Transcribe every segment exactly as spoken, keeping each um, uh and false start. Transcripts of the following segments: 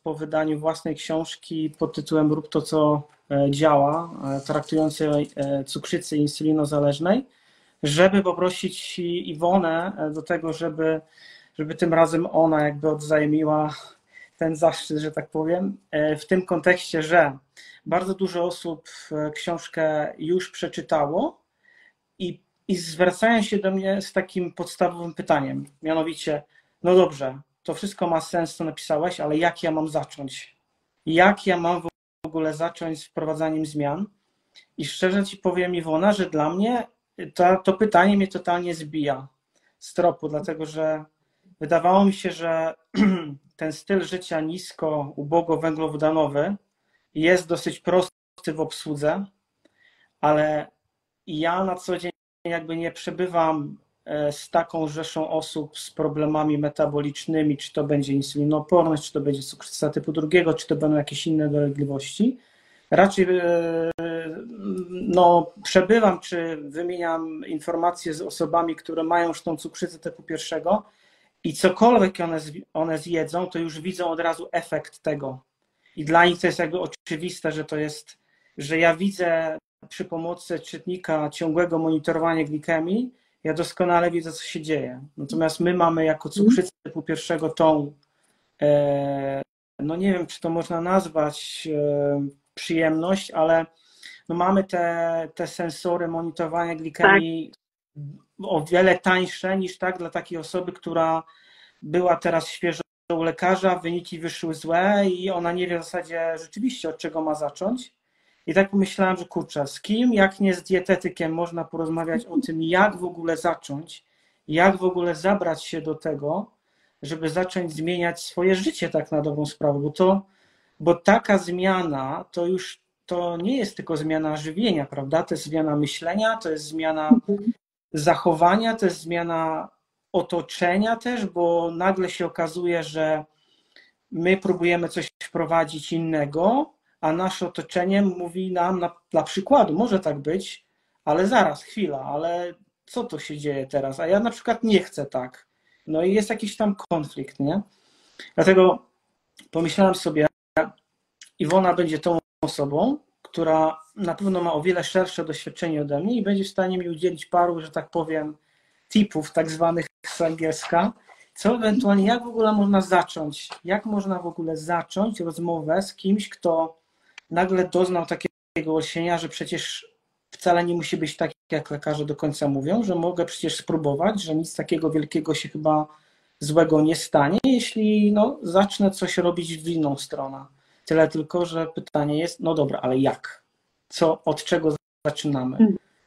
po wydaniu własnej książki pod tytułem Rób to, co działa, traktującej cukrzycy insulinozależnej, żeby poprosić Iwonę do tego, żeby, żeby tym razem ona jakby odwzajemniła ten zaszczyt, że tak powiem, w tym kontekście, że bardzo dużo osób książkę już przeczytało i, i zwracają się do mnie z takim podstawowym pytaniem, mianowicie, no dobrze, to wszystko ma sens, co napisałeś, ale jak ja mam zacząć? Jak ja mam w ogóle zacząć z wprowadzaniem zmian? I szczerze ci powiem, Iwona, że dla mnie to, to pytanie mnie totalnie zbija z tropu, dlatego że wydawało mi się, że ten styl życia nisko, ubogo węglowodanowy jest dosyć prosty w obsłudze, ale ja na co dzień jakby nie przebywam z taką rzeszą osób z problemami metabolicznymi, czy to będzie insulinooporność, czy to będzie cukrzyca typu drugiego, czy to będą jakieś inne dolegliwości. Raczej no, przebywam, czy wymieniam informacje z osobami, które mają już tą cukrzycę typu pierwszego i cokolwiek one, one zjedzą, to już widzą od razu efekt tego. I dla nich to jest jakby oczywiste, że to jest, że ja widzę przy pomocy czytnika ciągłego monitorowania glikemii, ja doskonale widzę, co się dzieje. Natomiast my mamy jako cukrzycę typu pierwszego tą, e, no nie wiem, czy to można nazwać e, przyjemność, ale no mamy te, te sensory monitorowania glikemii tak. o wiele tańsze niż tak dla takiej osoby, która była teraz świeżo u lekarza, wyniki wyszły złe i ona nie wie w zasadzie rzeczywiście, od czego ma zacząć. I tak pomyślałem, że kurczę, z kim, jak nie z dietetykiem, można porozmawiać o tym, jak w ogóle zacząć, jak w ogóle zabrać się do tego, żeby zacząć zmieniać swoje życie tak na dobrą sprawę, bo to, bo taka zmiana to już to nie jest tylko zmiana żywienia, prawda? To jest zmiana myślenia, to jest zmiana zachowania, to jest zmiana otoczenia też, bo nagle się okazuje, że my próbujemy coś wprowadzić innego, a nasze otoczenie mówi nam, na, dla przykładu, może tak być, ale zaraz, chwila, ale co to się dzieje teraz? A ja na przykład nie chcę tak. No i jest jakiś tam konflikt, nie? Dlatego pomyślałem sobie, Iwona będzie tą osobą, która na pewno ma o wiele szersze doświadczenie ode mnie i będzie w stanie mi udzielić paru, że tak powiem, tipów tak zwanych z angielska, co ewentualnie, jak w ogóle można zacząć, jak można w ogóle zacząć rozmowę z kimś, kto nagle doznał takiego olśnienia, że przecież wcale nie musi być tak, jak lekarze do końca mówią, że mogę przecież spróbować, że nic takiego wielkiego się chyba złego nie stanie, jeśli no, zacznę coś robić w inną stronę. Tyle tylko, że pytanie jest, no dobra, ale jak? Co, od czego zaczynamy?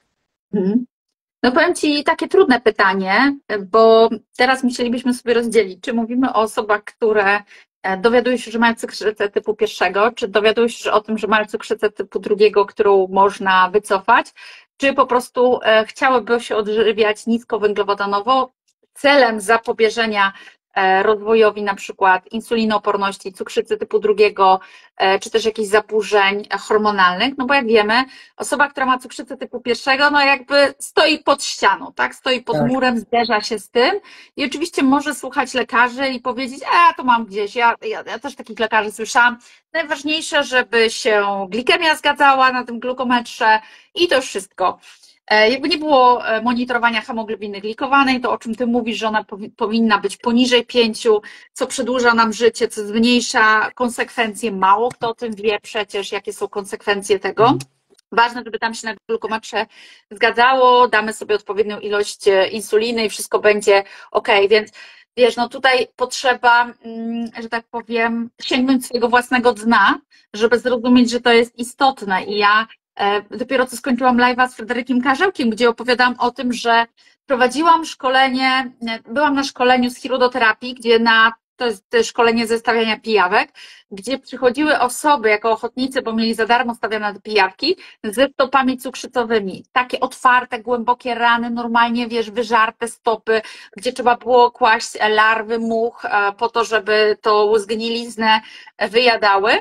Mhm. No powiem Ci takie trudne pytanie, bo teraz musielibyśmy sobie rozdzielić, czy mówimy o osobach, które dowiadują się, że mają cukrzycę typu pierwszego, czy dowiadują się o tym, że mają cukrzycę typu drugiego, którą można wycofać, czy po prostu chciałyby się odżywiać niskowęglowodanowo celem zapobieżenia rozwojowi na przykład insulinooporności, cukrzycy typu drugiego, czy też jakichś zaburzeń hormonalnych, no bo jak wiemy, osoba, która ma cukrzycę typu pierwszego, no jakby stoi pod ścianą, tak, stoi pod Tak. murem, zderza się z tym i oczywiście może słuchać lekarzy i powiedzieć, a to mam gdzieś, ja, ja, ja też takich lekarzy słyszałam, najważniejsze, żeby się glikemia zgadzała na tym glukometrze i to już wszystko. Jakby nie było monitorowania hemoglobiny glikowanej, to o czym Ty mówisz, że ona powi powinna być poniżej pięciu, co przedłuża nam życie, co zmniejsza konsekwencje. Mało kto o tym wie przecież, jakie są konsekwencje tego. Ważne, żeby tam się na glukometrze zgadzało, damy sobie odpowiednią ilość insuliny i wszystko będzie ok, więc wiesz, no tutaj potrzeba, że tak powiem, sięgnąć swojego własnego dna, żeby zrozumieć, że to jest istotne i ja dopiero co skończyłam live'a z Fryderykiem Karzełkiem, gdzie opowiadałam o tym, że prowadziłam szkolenie, byłam na szkoleniu z chirodoterapii, gdzie na, to jest szkolenie ze stawiania pijawek, gdzie przychodziły osoby jako ochotnicy, bo mieli za darmo stawiane pijawki, ze stopami cukrzycowymi. Takie otwarte, głębokie rany, normalnie, wiesz, wyżarte stopy, gdzie trzeba było kłaść larwy much po to, żeby tą zgniliznę wyjadały.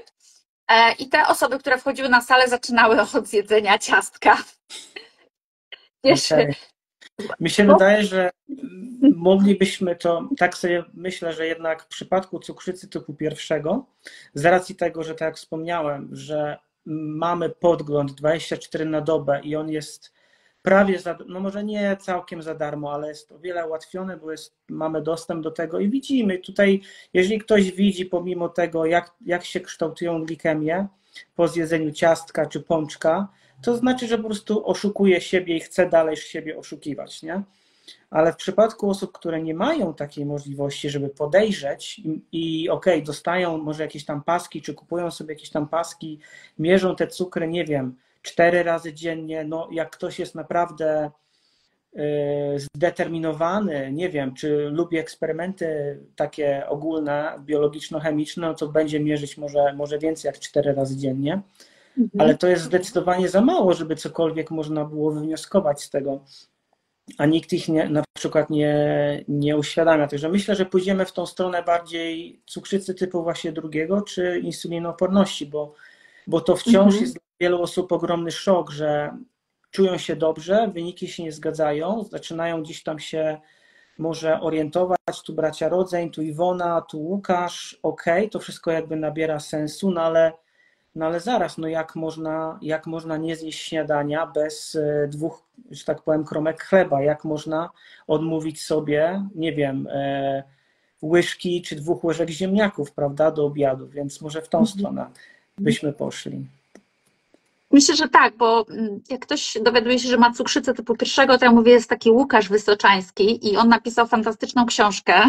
I te osoby, które wchodziły na salę, zaczynały od zjedzenia ciastka. Wiesz, Okay. Mi się wydaje, że moglibyśmy to, tak sobie myślę, że jednak w przypadku cukrzycy typu pierwszego, z racji tego, że tak jak wspomniałem, że mamy podgląd dwadzieścia cztery na dobę i on jest prawie, za, no może nie całkiem za darmo, ale jest o wiele ułatwiony, bo jest, mamy dostęp do tego i widzimy tutaj, jeżeli ktoś widzi pomimo tego, jak, jak się kształtują glikemie po zjedzeniu ciastka czy pączka, to znaczy, że po prostu oszukuje siebie i chce dalej siebie oszukiwać, nie? Ale w przypadku osób, które nie mają takiej możliwości, żeby podejrzeć i, i okej, okay, dostają może jakieś tam paski, czy kupują sobie jakieś tam paski, mierzą te cukry, nie wiem, cztery razy dziennie, no jak ktoś jest naprawdę y, zdeterminowany, nie wiem, czy lubi eksperymenty takie ogólne, biologiczno-chemiczne, no to będzie mierzyć może, może więcej jak cztery razy dziennie, mhm. ale to jest zdecydowanie za mało, żeby cokolwiek można było wywnioskować z tego, a nikt ich nie, na przykład nie, nie uświadamia. Także myślę, że pójdziemy w tą stronę bardziej cukrzycy typu właśnie drugiego, czy insulinooporności, bo, bo to wciąż mhm. jest dla wielu osób ogromny szok, że czują się dobrze, wyniki się nie zgadzają, zaczynają gdzieś tam się może orientować, tu bracia Rodzeń, tu Iwona, tu Łukasz, okej, okay, to wszystko jakby nabiera sensu, no ale No ale zaraz, no jak można, jak można nie zjeść śniadania bez dwóch, że tak powiem, kromek chleba? Jak można odmówić sobie, nie wiem, łyżki czy dwóch łyżek ziemniaków, prawda, do obiadu? Więc może w tą stronę byśmy poszli. Myślę, że tak, bo jak ktoś dowiaduje się, że ma cukrzycę typu pierwszego, to ja mówię, jest taki Łukasz Wysoczański i on napisał fantastyczną książkę.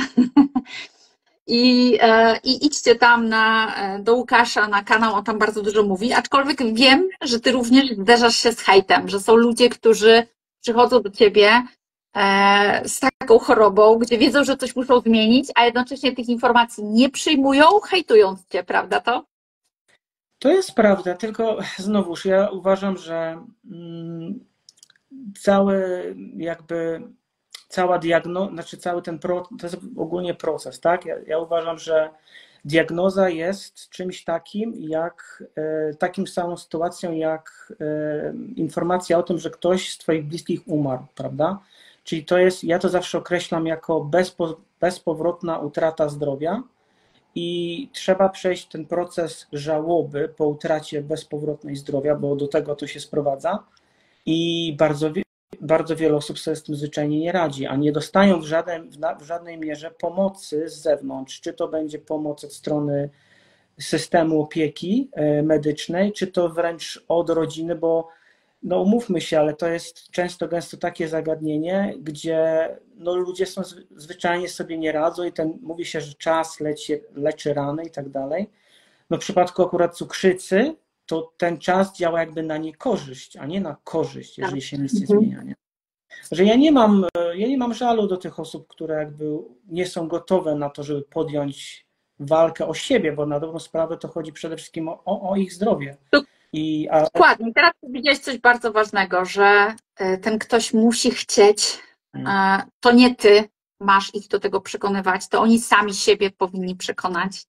I, I idźcie tam na, do Łukasza na kanał, on tam bardzo dużo mówi, aczkolwiek wiem, że ty również zderzasz się z hejtem, że są ludzie, którzy przychodzą do ciebie z taką chorobą, gdzie wiedzą, że coś muszą zmienić, a jednocześnie tych informacji nie przyjmują, hejtując cię, prawda to? To jest prawda, tylko znowuż ja uważam, że cały jakby cała diagnoza, znaczy cały ten proces, to jest ogólnie proces, tak? Ja, ja uważam, że diagnoza jest czymś takim, jak takim samą sytuacją, jak informacja o tym, że ktoś z twoich bliskich umarł, prawda? Czyli to jest, ja to zawsze określam jako bezpo, bezpowrotna utrata zdrowia i trzeba przejść ten proces żałoby po utracie bezpowrotnej zdrowia, bo do tego to się sprowadza i bardzo Bardzo wiele osób sobie z tym zwyczajnie nie radzi, a nie dostają w, żaden, w żadnej mierze pomocy z zewnątrz. Czy to będzie pomoc od strony systemu opieki medycznej, czy to wręcz od rodziny, bo no umówmy się, ale to jest często gęsto takie zagadnienie, gdzie no ludzie są zwyczajnie sobie nie radzą i ten, mówi się, że czas leczy, leczy rany i tak dalej. No w przypadku akurat cukrzycy, to ten czas działa jakby na niekorzyść, a nie na korzyść, jeżeli się nic nie zmienia. Nie? Że ja nie mam, ja nie mam żalu do tych osób, które jakby nie są gotowe na to, żeby podjąć walkę o siebie, bo na dobrą sprawę to chodzi przede wszystkim o, o ich zdrowie. I, a... Dokładnie. Teraz powiedziałeś coś bardzo ważnego, że ten ktoś musi chcieć, hmm. to nie ty masz ich do tego przekonywać, to oni sami siebie powinni przekonać.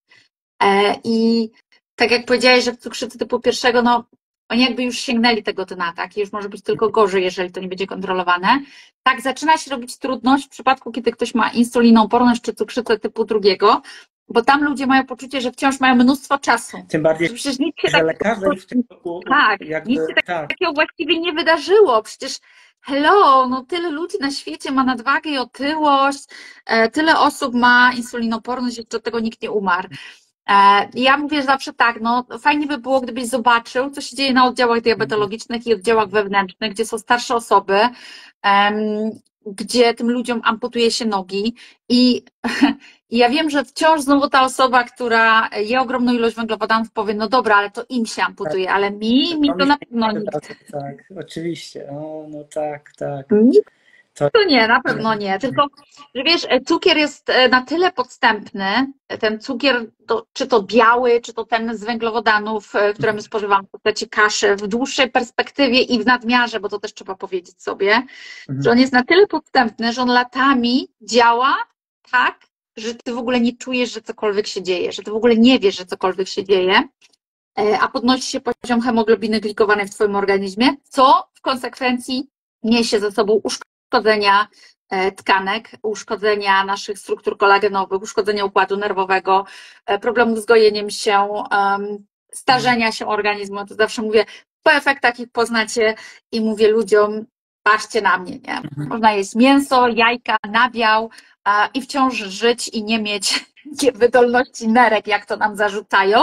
I tak jak powiedziałeś, że w cukrzycy typu pierwszego, no oni jakby już sięgnęli tego dna, tak? I już może być tylko gorzej, jeżeli to nie będzie kontrolowane. Tak, zaczyna się robić trudność w przypadku, kiedy ktoś ma insulinooporność czy cukrzycę typu drugiego, bo tam ludzie mają poczucie, że wciąż mają mnóstwo czasu. Tym bardziej, że, przecież nic się że lekarze tak, w tym roku tak, jakby, nic się tak, tak. takiego właściwie nie wydarzyło. Przecież hello, no tyle ludzi na świecie ma nadwagę i otyłość, tyle osób ma insulinoporność, jeszcze od tego nikt nie umarł. Ja mówię zawsze tak, no fajnie by było, gdybyś zobaczył, co się dzieje na oddziałach diabetologicznych i oddziałach wewnętrznych, gdzie są starsze osoby, um, gdzie tym ludziom amputuje się nogi i, i ja wiem, że wciąż znowu ta osoba, która je ogromną ilość węglowodanów, powie, no dobra, ale to im się amputuje, tak, ale mi, mi to na pewno nie. Tak, oczywiście, o, no tak, tak. Mi To nie, na pewno nie. Tylko, że wiesz, cukier jest na tyle podstępny, ten cukier, to, czy to biały, czy to ten z węglowodanów, które my spożywamy w postaci kaszy, w dłuższej perspektywie i w nadmiarze, bo to też trzeba powiedzieć sobie, mhm. że on jest na tyle podstępny, że on latami działa tak, że ty w ogóle nie czujesz, że cokolwiek się dzieje, że ty w ogóle nie wiesz, że cokolwiek się dzieje, a podnosi się poziom hemoglobiny glikowanej w twoim organizmie, co w konsekwencji niesie ze sobą uszkodzenia uszkodzenia tkanek, uszkodzenia naszych struktur kolagenowych, uszkodzenia układu nerwowego, problemów z gojeniem się, starzenia się organizmu. To zawsze mówię, po efektach ich poznacie i mówię ludziom, patrzcie na mnie, nie? Można jeść mięso, jajka, nabiał i wciąż żyć i nie mieć wydolności nerek, jak to nam zarzucają.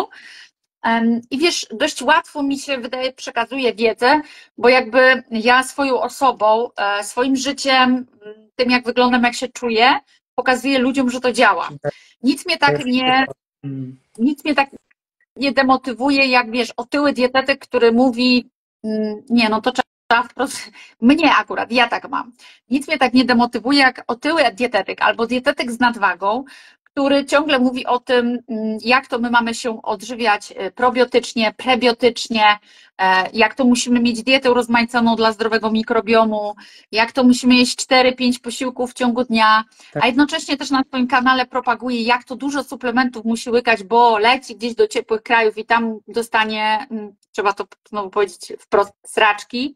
I wiesz, dość łatwo mi się wydaje, przekazuje wiedzę, bo jakby ja swoją osobą, swoim życiem, tym jak wyglądam, jak się czuję, pokazuję ludziom, że to działa. Nic mnie tak nie, nic mnie tak nie demotywuje, jak wiesz, otyły dietetyk, który mówi, nie, no to trzeba wprost, mnie akurat, ja tak mam. Nic mnie tak nie demotywuje, jak otyły dietetyk albo dietetyk z nadwagą, który ciągle mówi o tym, jak to my mamy się odżywiać probiotycznie, prebiotycznie, jak to musimy mieć dietę urozmaiconą dla zdrowego mikrobiomu, jak to musimy jeść cztery pięć posiłków w ciągu dnia, a jednocześnie też na swoim kanale propaguje, jak to dużo suplementów musi łykać, bo leci gdzieś do ciepłych krajów i tam dostanie, trzeba to znowu powiedzieć wprost, sraczki,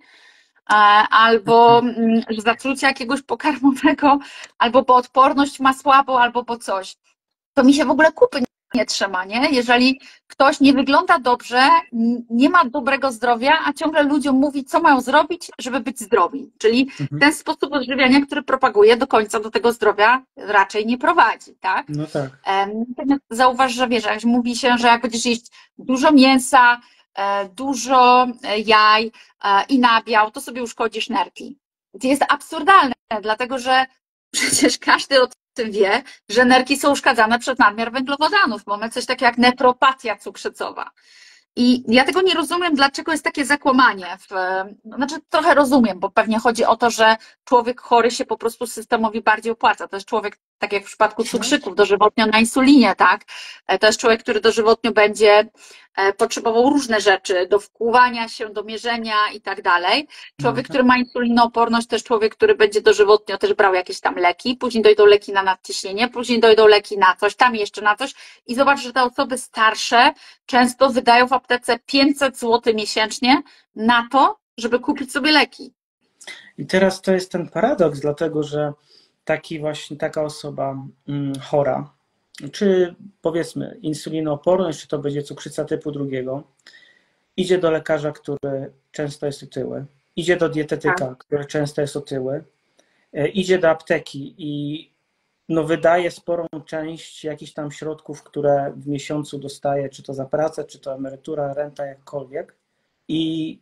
albo zatrucia jakiegoś pokarmowego, albo bo odporność ma słabą, albo bo coś. To mi się w ogóle kupy nie trzyma, nie? Jeżeli ktoś nie wygląda dobrze, nie ma dobrego zdrowia, a ciągle ludziom mówi, co mają zrobić, żeby być zdrowi. Czyli mhm. ten sposób odżywiania, który propaguje, do końca do tego zdrowia raczej nie prowadzi, tak? No tak. Zauważ, że wiesz, jak mówi się, że jak będziesz jeść dużo mięsa, dużo jaj i nabiał, to sobie uszkodzisz nerki. To jest absurdalne, dlatego że przecież każdy od tym wie, że nerki są uszkadzane przez nadmiar węglowodanów. Mamy coś takiego jak nefropatia cukrzycowa. I ja tego nie rozumiem, dlaczego jest takie zakłamanie. W, znaczy trochę rozumiem, bo pewnie chodzi o to, że człowiek chory się po prostu systemowi bardziej opłaca. To jest człowiek, tak jak w przypadku cukrzyków, dożywotnio na insulinie, tak? To jest człowiek, który dożywotnio będzie potrzebował różne rzeczy, do wkłuwania się, do mierzenia i tak dalej. Człowiek, który ma insulinooporność, to jest człowiek, który będzie dożywotnio też brał jakieś tam leki, później dojdą leki na nadciśnienie, później dojdą leki na coś, tam jeszcze na coś i zobacz, że te osoby starsze często wydają w aptece pięćset złotych miesięcznie na to, żeby kupić sobie leki. I teraz to jest ten paradoks, dlatego że taki właśnie, taka osoba mm, chora, czy powiedzmy insulinooporność, czy to będzie cukrzyca typu drugiego, idzie do lekarza, który często jest otyły, idzie do dietetyka, tak. który często jest otyły, idzie do apteki i no wydaje sporą część jakichś tam środków, które w miesiącu dostaje, czy to za pracę, czy to emerytura, renta, jakkolwiek. I,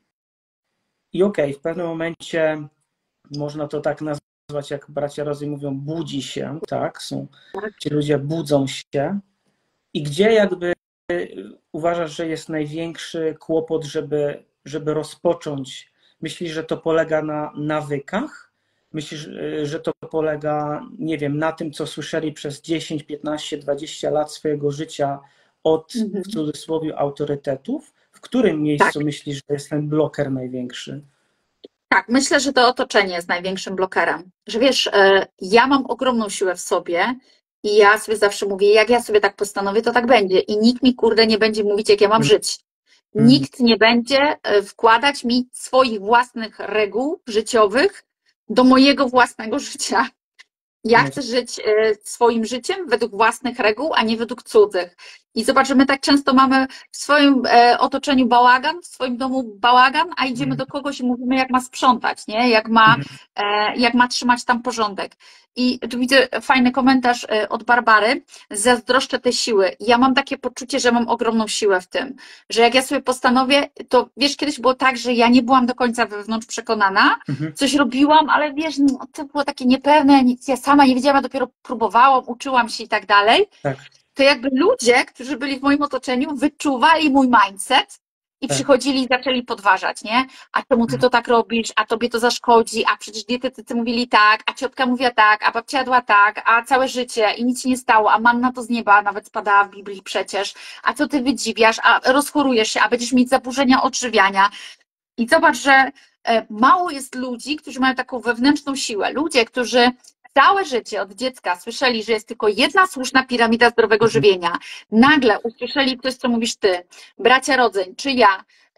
i okej, okay, w pewnym momencie można to tak nazwać, jak bracia Rozy mówią, budzi się, tak? Są, ci ludzie budzą się. I gdzie jakby uważasz, że jest największy kłopot, żeby, żeby rozpocząć? Myślisz, że to polega na nawykach? Myślisz, że to polega, nie wiem, na tym, co słyszeli przez dziesięć, piętnaście, dwadzieścia lat swojego życia od, mhm. w cudzysłowie, autorytetów? W którym miejscu tak. myślisz, że jest ten bloker największy? Tak, myślę, że to otoczenie jest największym blokerem. Że wiesz, ja mam ogromną siłę w sobie i ja sobie zawsze mówię, jak ja sobie tak postanowię, to tak będzie. I nikt mi, kurde, nie będzie mówić, jak ja mam żyć. Nikt nie będzie wkładać mi swoich własnych reguł życiowych do mojego własnego życia. Ja chcę żyć swoim życiem według własnych reguł, a nie według cudzych. I zobacz, że my tak często mamy w swoim otoczeniu bałagan, w swoim domu bałagan, a idziemy do kogoś i mówimy, jak ma sprzątać, nie? Jak ma, jak ma trzymać tam porządek. I tu widzę fajny komentarz od Barbary. Zazdroszczę te siły. Ja mam takie poczucie, że mam ogromną siłę w tym, że jak ja sobie postanowię, to wiesz, kiedyś było tak, że ja nie byłam do końca wewnątrz przekonana, mhm. coś robiłam, ale wiesz, no, to było takie niepewne, ja sama nie wiedziałam, ja dopiero próbowałam, uczyłam się i tak dalej. Tak. To jakby ludzie, którzy byli w moim otoczeniu, wyczuwali mój mindset i tak. przychodzili i zaczęli podważać, nie? A czemu ty to tak robisz? A tobie to zaszkodzi? A przecież dietetycy mówili tak, a ciotka mówiła tak, a babcia jadła tak, a całe życie i nic się nie stało, a manna to z nieba nawet spadała w Biblii przecież. A co ty wydziwiasz? A rozchorujesz się, a będziesz mieć zaburzenia odżywiania. I zobacz, że mało jest ludzi, którzy mają taką wewnętrzną siłę. Ludzie, którzy całe życie od dziecka słyszeli, że jest tylko jedna słuszna piramida zdrowego żywienia. Nagle usłyszeli coś, co mówisz ty, bracia Rodzeń, czy ja,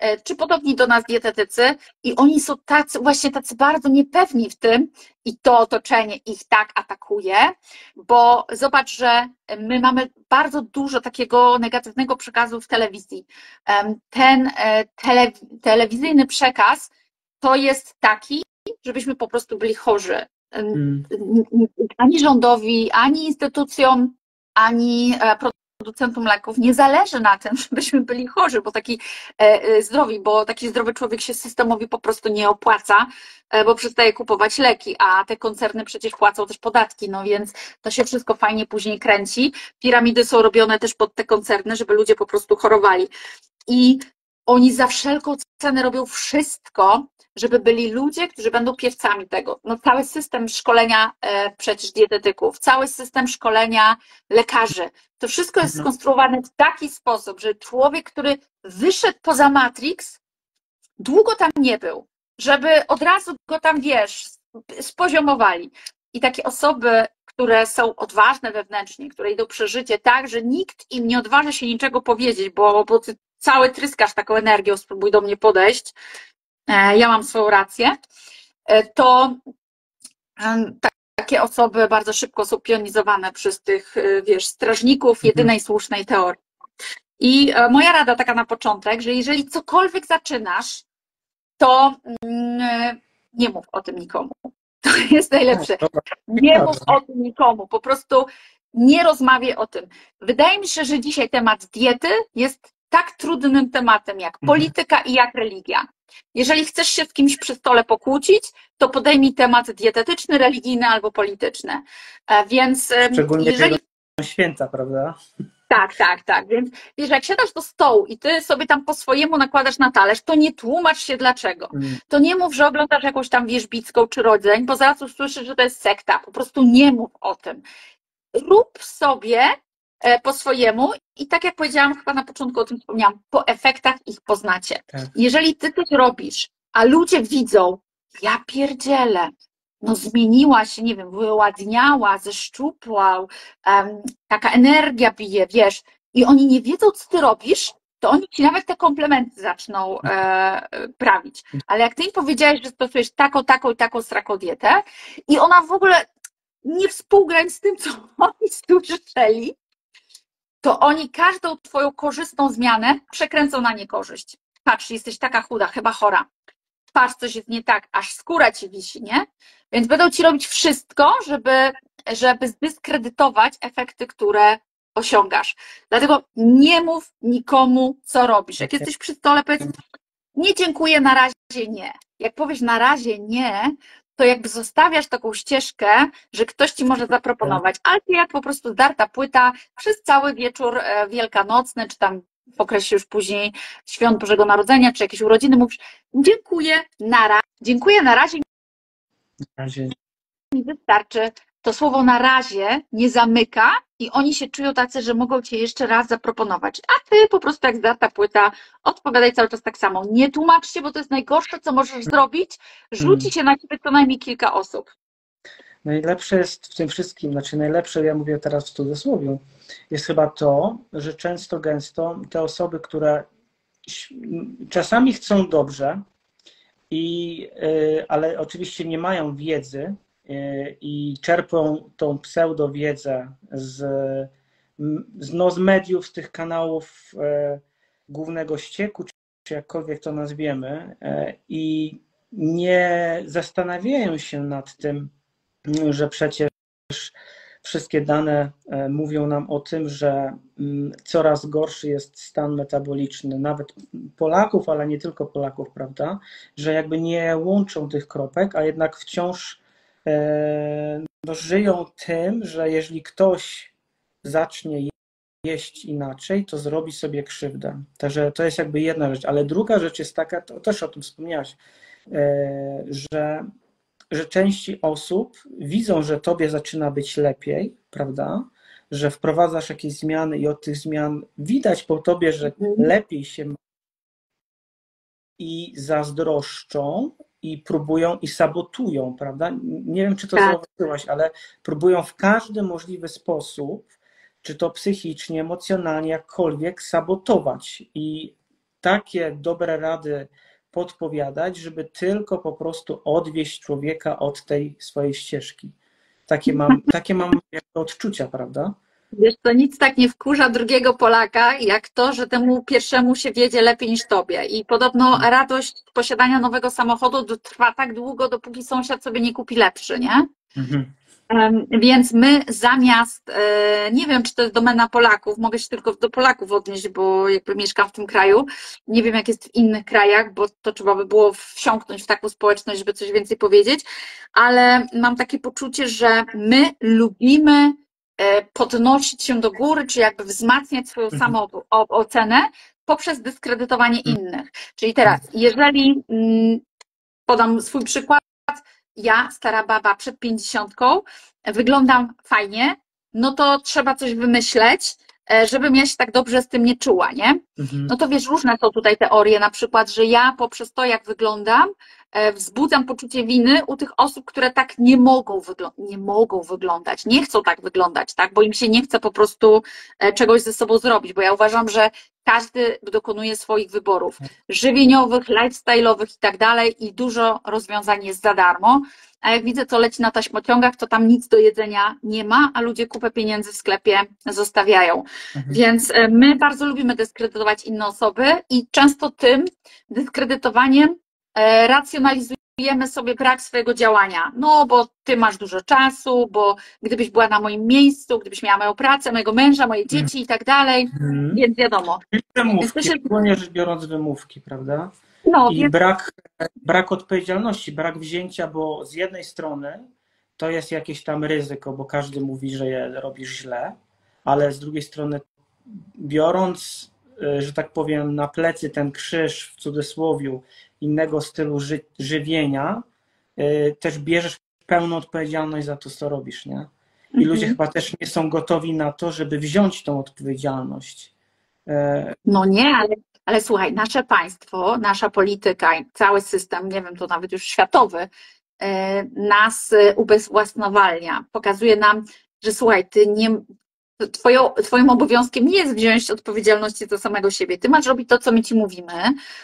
czy podobni do nas dietetycy i oni są tacy, właśnie tacy bardzo niepewni w tym i to otoczenie ich tak atakuje, bo zobacz, że my mamy bardzo dużo takiego negatywnego przekazu w telewizji. Ten tele, telewizyjny przekaz to jest taki, żebyśmy po prostu byli chorzy. Hmm. Ani rządowi, ani instytucjom, ani producentom leków nie zależy na tym, żebyśmy byli chorzy, bo taki e, zdrowi, bo taki zdrowy człowiek się systemowi po prostu nie opłaca, e, bo przestaje kupować leki, a te koncerny przecież płacą też podatki, no więc to się wszystko fajnie później kręci. Piramidy są robione też pod te koncerny, żeby ludzie po prostu chorowali. I oni za wszelką cenę robią wszystko, żeby byli ludzie, którzy będą piewcami tego. No cały system szkolenia e, przecież dietetyków, cały system szkolenia lekarzy, to wszystko jest skonstruowane w taki sposób, że człowiek, który wyszedł poza Matrix, długo tam nie był, żeby od razu go tam, wiesz, spoziomowali. I takie osoby, które są odważne wewnętrznie, które idą przy życie tak, że nikt im nie odważy się niczego powiedzieć, bo, bo ty cały tryskasz taką energią, spróbuj do mnie podejść, ja mam swoją rację, to takie osoby bardzo szybko są pionizowane przez tych, wiesz, strażników jedynej słusznej teorii. I moja rada taka na początek, że jeżeli cokolwiek zaczynasz, to nie mów o tym nikomu. To jest najlepsze. Nie mów o tym nikomu, po prostu nie rozmawiaj o tym. Wydaje mi się, że dzisiaj temat diety jest tak trudnym tematem jak polityka i jak religia. Jeżeli chcesz się z kimś przy stole pokłócić, to podejmij temat dietetyczny, religijny albo polityczny. Więc szczególnie jeżeli... święta, prawda? Tak, tak, tak. Więc wiesz, jak siadasz do stołu i ty sobie tam po swojemu nakładasz na talerz, to nie tłumacz się dlaczego. Mm. To nie mów, że oglądasz jakąś tam wierzbicką czy rodzeń, bo zaraz usłyszysz, że to jest sekta. Po prostu nie mów o tym. Rób sobie po swojemu i tak jak powiedziałam, chyba na początku o tym wspomniałam, po efektach ich poznacie. Tak. Jeżeli ty coś robisz, a ludzie widzą, ja pierdzielę, no zmieniła się, nie wiem, wyładniała, zeszczupła, um, taka energia bije, wiesz, i oni nie wiedzą, co ty robisz, to oni ci nawet te komplementy zaczną e, prawić. Ale jak ty im powiedziałeś, że stosujesz taką, taką i taką sraką dietę i ona w ogóle nie współgrań z tym, co oni słyszeli, to oni każdą twoją korzystną zmianę przekręcą na niekorzyść. Patrz, jesteś taka chuda, chyba chora. Patrz, coś jest nie tak, aż skóra ci wisi, nie? Więc będą ci robić wszystko, żeby, żeby zdyskredytować efekty, które osiągasz. Dlatego nie mów nikomu, co robisz. Jak jesteś przy stole, powiedz, nie dziękuję, na razie nie. Jak powiesz na razie nie, to jakby zostawiasz taką ścieżkę, że ktoś ci może zaproponować, ale ty jak po prostu zdarta płyta przez cały wieczór wielkanocny, czy tam w okresie już później świąt Bożego Narodzenia, czy jakieś urodziny, mówisz dziękuję, na razie, dziękuję, na razie, na razie mi wystarczy. To słowo na razie nie zamyka i oni się czują tacy, że mogą cię jeszcze raz zaproponować, a ty po prostu jak zdarta płyta odpowiadaj cały czas tak samo. Nie tłumacz się, bo to jest najgorsze, co możesz zrobić, rzuci się na ciebie co najmniej kilka osób. Najlepsze jest w tym wszystkim, znaczy najlepsze, ja mówię teraz w cudzysłowie, jest chyba to, że często, gęsto te osoby, które czasami chcą dobrze, i, ale oczywiście nie mają wiedzy i czerpią tą pseudowiedzę z, z, no, z mediów, z tych kanałów głównego ścieku, czy jakkolwiek to nazwiemy, i nie zastanawiają się nad tym, że przecież wszystkie dane mówią nam o tym, że coraz gorszy jest stan metaboliczny, nawet Polaków, ale nie tylko Polaków, prawda? Że jakby nie łączą tych kropek, a jednak wciąż no, żyją tym, że jeżeli ktoś zacznie jeść inaczej, to zrobi sobie krzywdę. Także to jest jakby jedna rzecz, ale druga rzecz jest taka, to też o tym wspomniałaś, że że części osób widzą, że tobie zaczyna być lepiej, prawda? Że wprowadzasz jakieś zmiany i od tych zmian widać po tobie, że lepiej się ma i zazdroszczą i próbują i sabotują, prawda? Nie wiem, czy to tak zauważyłaś, ale próbują w każdy możliwy sposób, czy to psychicznie, emocjonalnie, jakkolwiek sabotować i takie dobre rady podpowiadać, żeby tylko po prostu odwieść człowieka od tej swojej ścieżki. Takie mam, takie mam jakby odczucia, prawda? Wiesz, to nic tak nie wkurza drugiego Polaka, jak to, że temu pierwszemu się wiedzie lepiej niż tobie. I podobno radość posiadania nowego samochodu trwa tak długo, dopóki sąsiad sobie nie kupi lepszy, nie? Mhm. Więc my zamiast, nie wiem, czy to jest domena Polaków, mogę się tylko do Polaków odnieść, bo jakby mieszkam w tym kraju, nie wiem jak jest w innych krajach, bo to trzeba by było wsiąknąć w taką społeczność, żeby coś więcej powiedzieć, ale mam takie poczucie, że my lubimy podnosić się do góry, czy jakby wzmacniać swoją samoocenę poprzez dyskredytowanie innych. Czyli teraz, jeżeli podam swój przykład, ja, stara baba przed pięćdziesiątką, wyglądam fajnie, no to trzeba coś wymyśleć, żebym ja się tak dobrze z tym nie czuła, nie? Mhm. No to wiesz, różne są tutaj teorie, na przykład, że ja poprzez to, jak wyglądam, wzbudzam poczucie winy u tych osób, które tak nie mogą, wygl- nie mogą wyglądać, nie chcą tak wyglądać, tak? Bo im się nie chce po prostu czegoś ze sobą zrobić, bo ja uważam, że każdy dokonuje swoich wyborów żywieniowych, lifestyle'owych i tak dalej i dużo rozwiązań jest za darmo, a jak widzę, co leci na taśmociągach, to tam nic do jedzenia nie ma, a ludzie kupę pieniędzy w sklepie zostawiają. Mhm. Więc my bardzo lubimy dyskredytować inne osoby i często tym dyskredytowaniem racjonalizujemy sobie brak swojego działania. No, bo ty masz dużo czasu, bo gdybyś była na moim miejscu, gdybyś miała moją pracę, mojego męża, moje dzieci i tak dalej, Mhm. więc wiadomo. Wymówki, Się... ogólnie rzecz biorąc wymówki, prawda? No, I więc... brak, brak odpowiedzialności, brak wzięcia, bo z jednej strony to jest jakieś tam ryzyko, bo każdy mówi, że je robisz źle, ale z drugiej strony biorąc, że tak powiem, na plecy ten krzyż w cudzysłowiu innego stylu ży żywienia, też bierzesz pełną odpowiedzialność za to, co robisz, nie? I Mhm. ludzie chyba też nie są gotowi na to, żeby wziąć tą odpowiedzialność. No nie, ale, ale słuchaj, nasze państwo, nasza polityka, cały system, nie wiem, to nawet już światowy, nas ubezwłasnowalnia. Pokazuje nam, że słuchaj, ty nie, twoją, twoim obowiązkiem nie jest wziąć odpowiedzialności za samego siebie. Ty masz robić to, co my ci mówimy.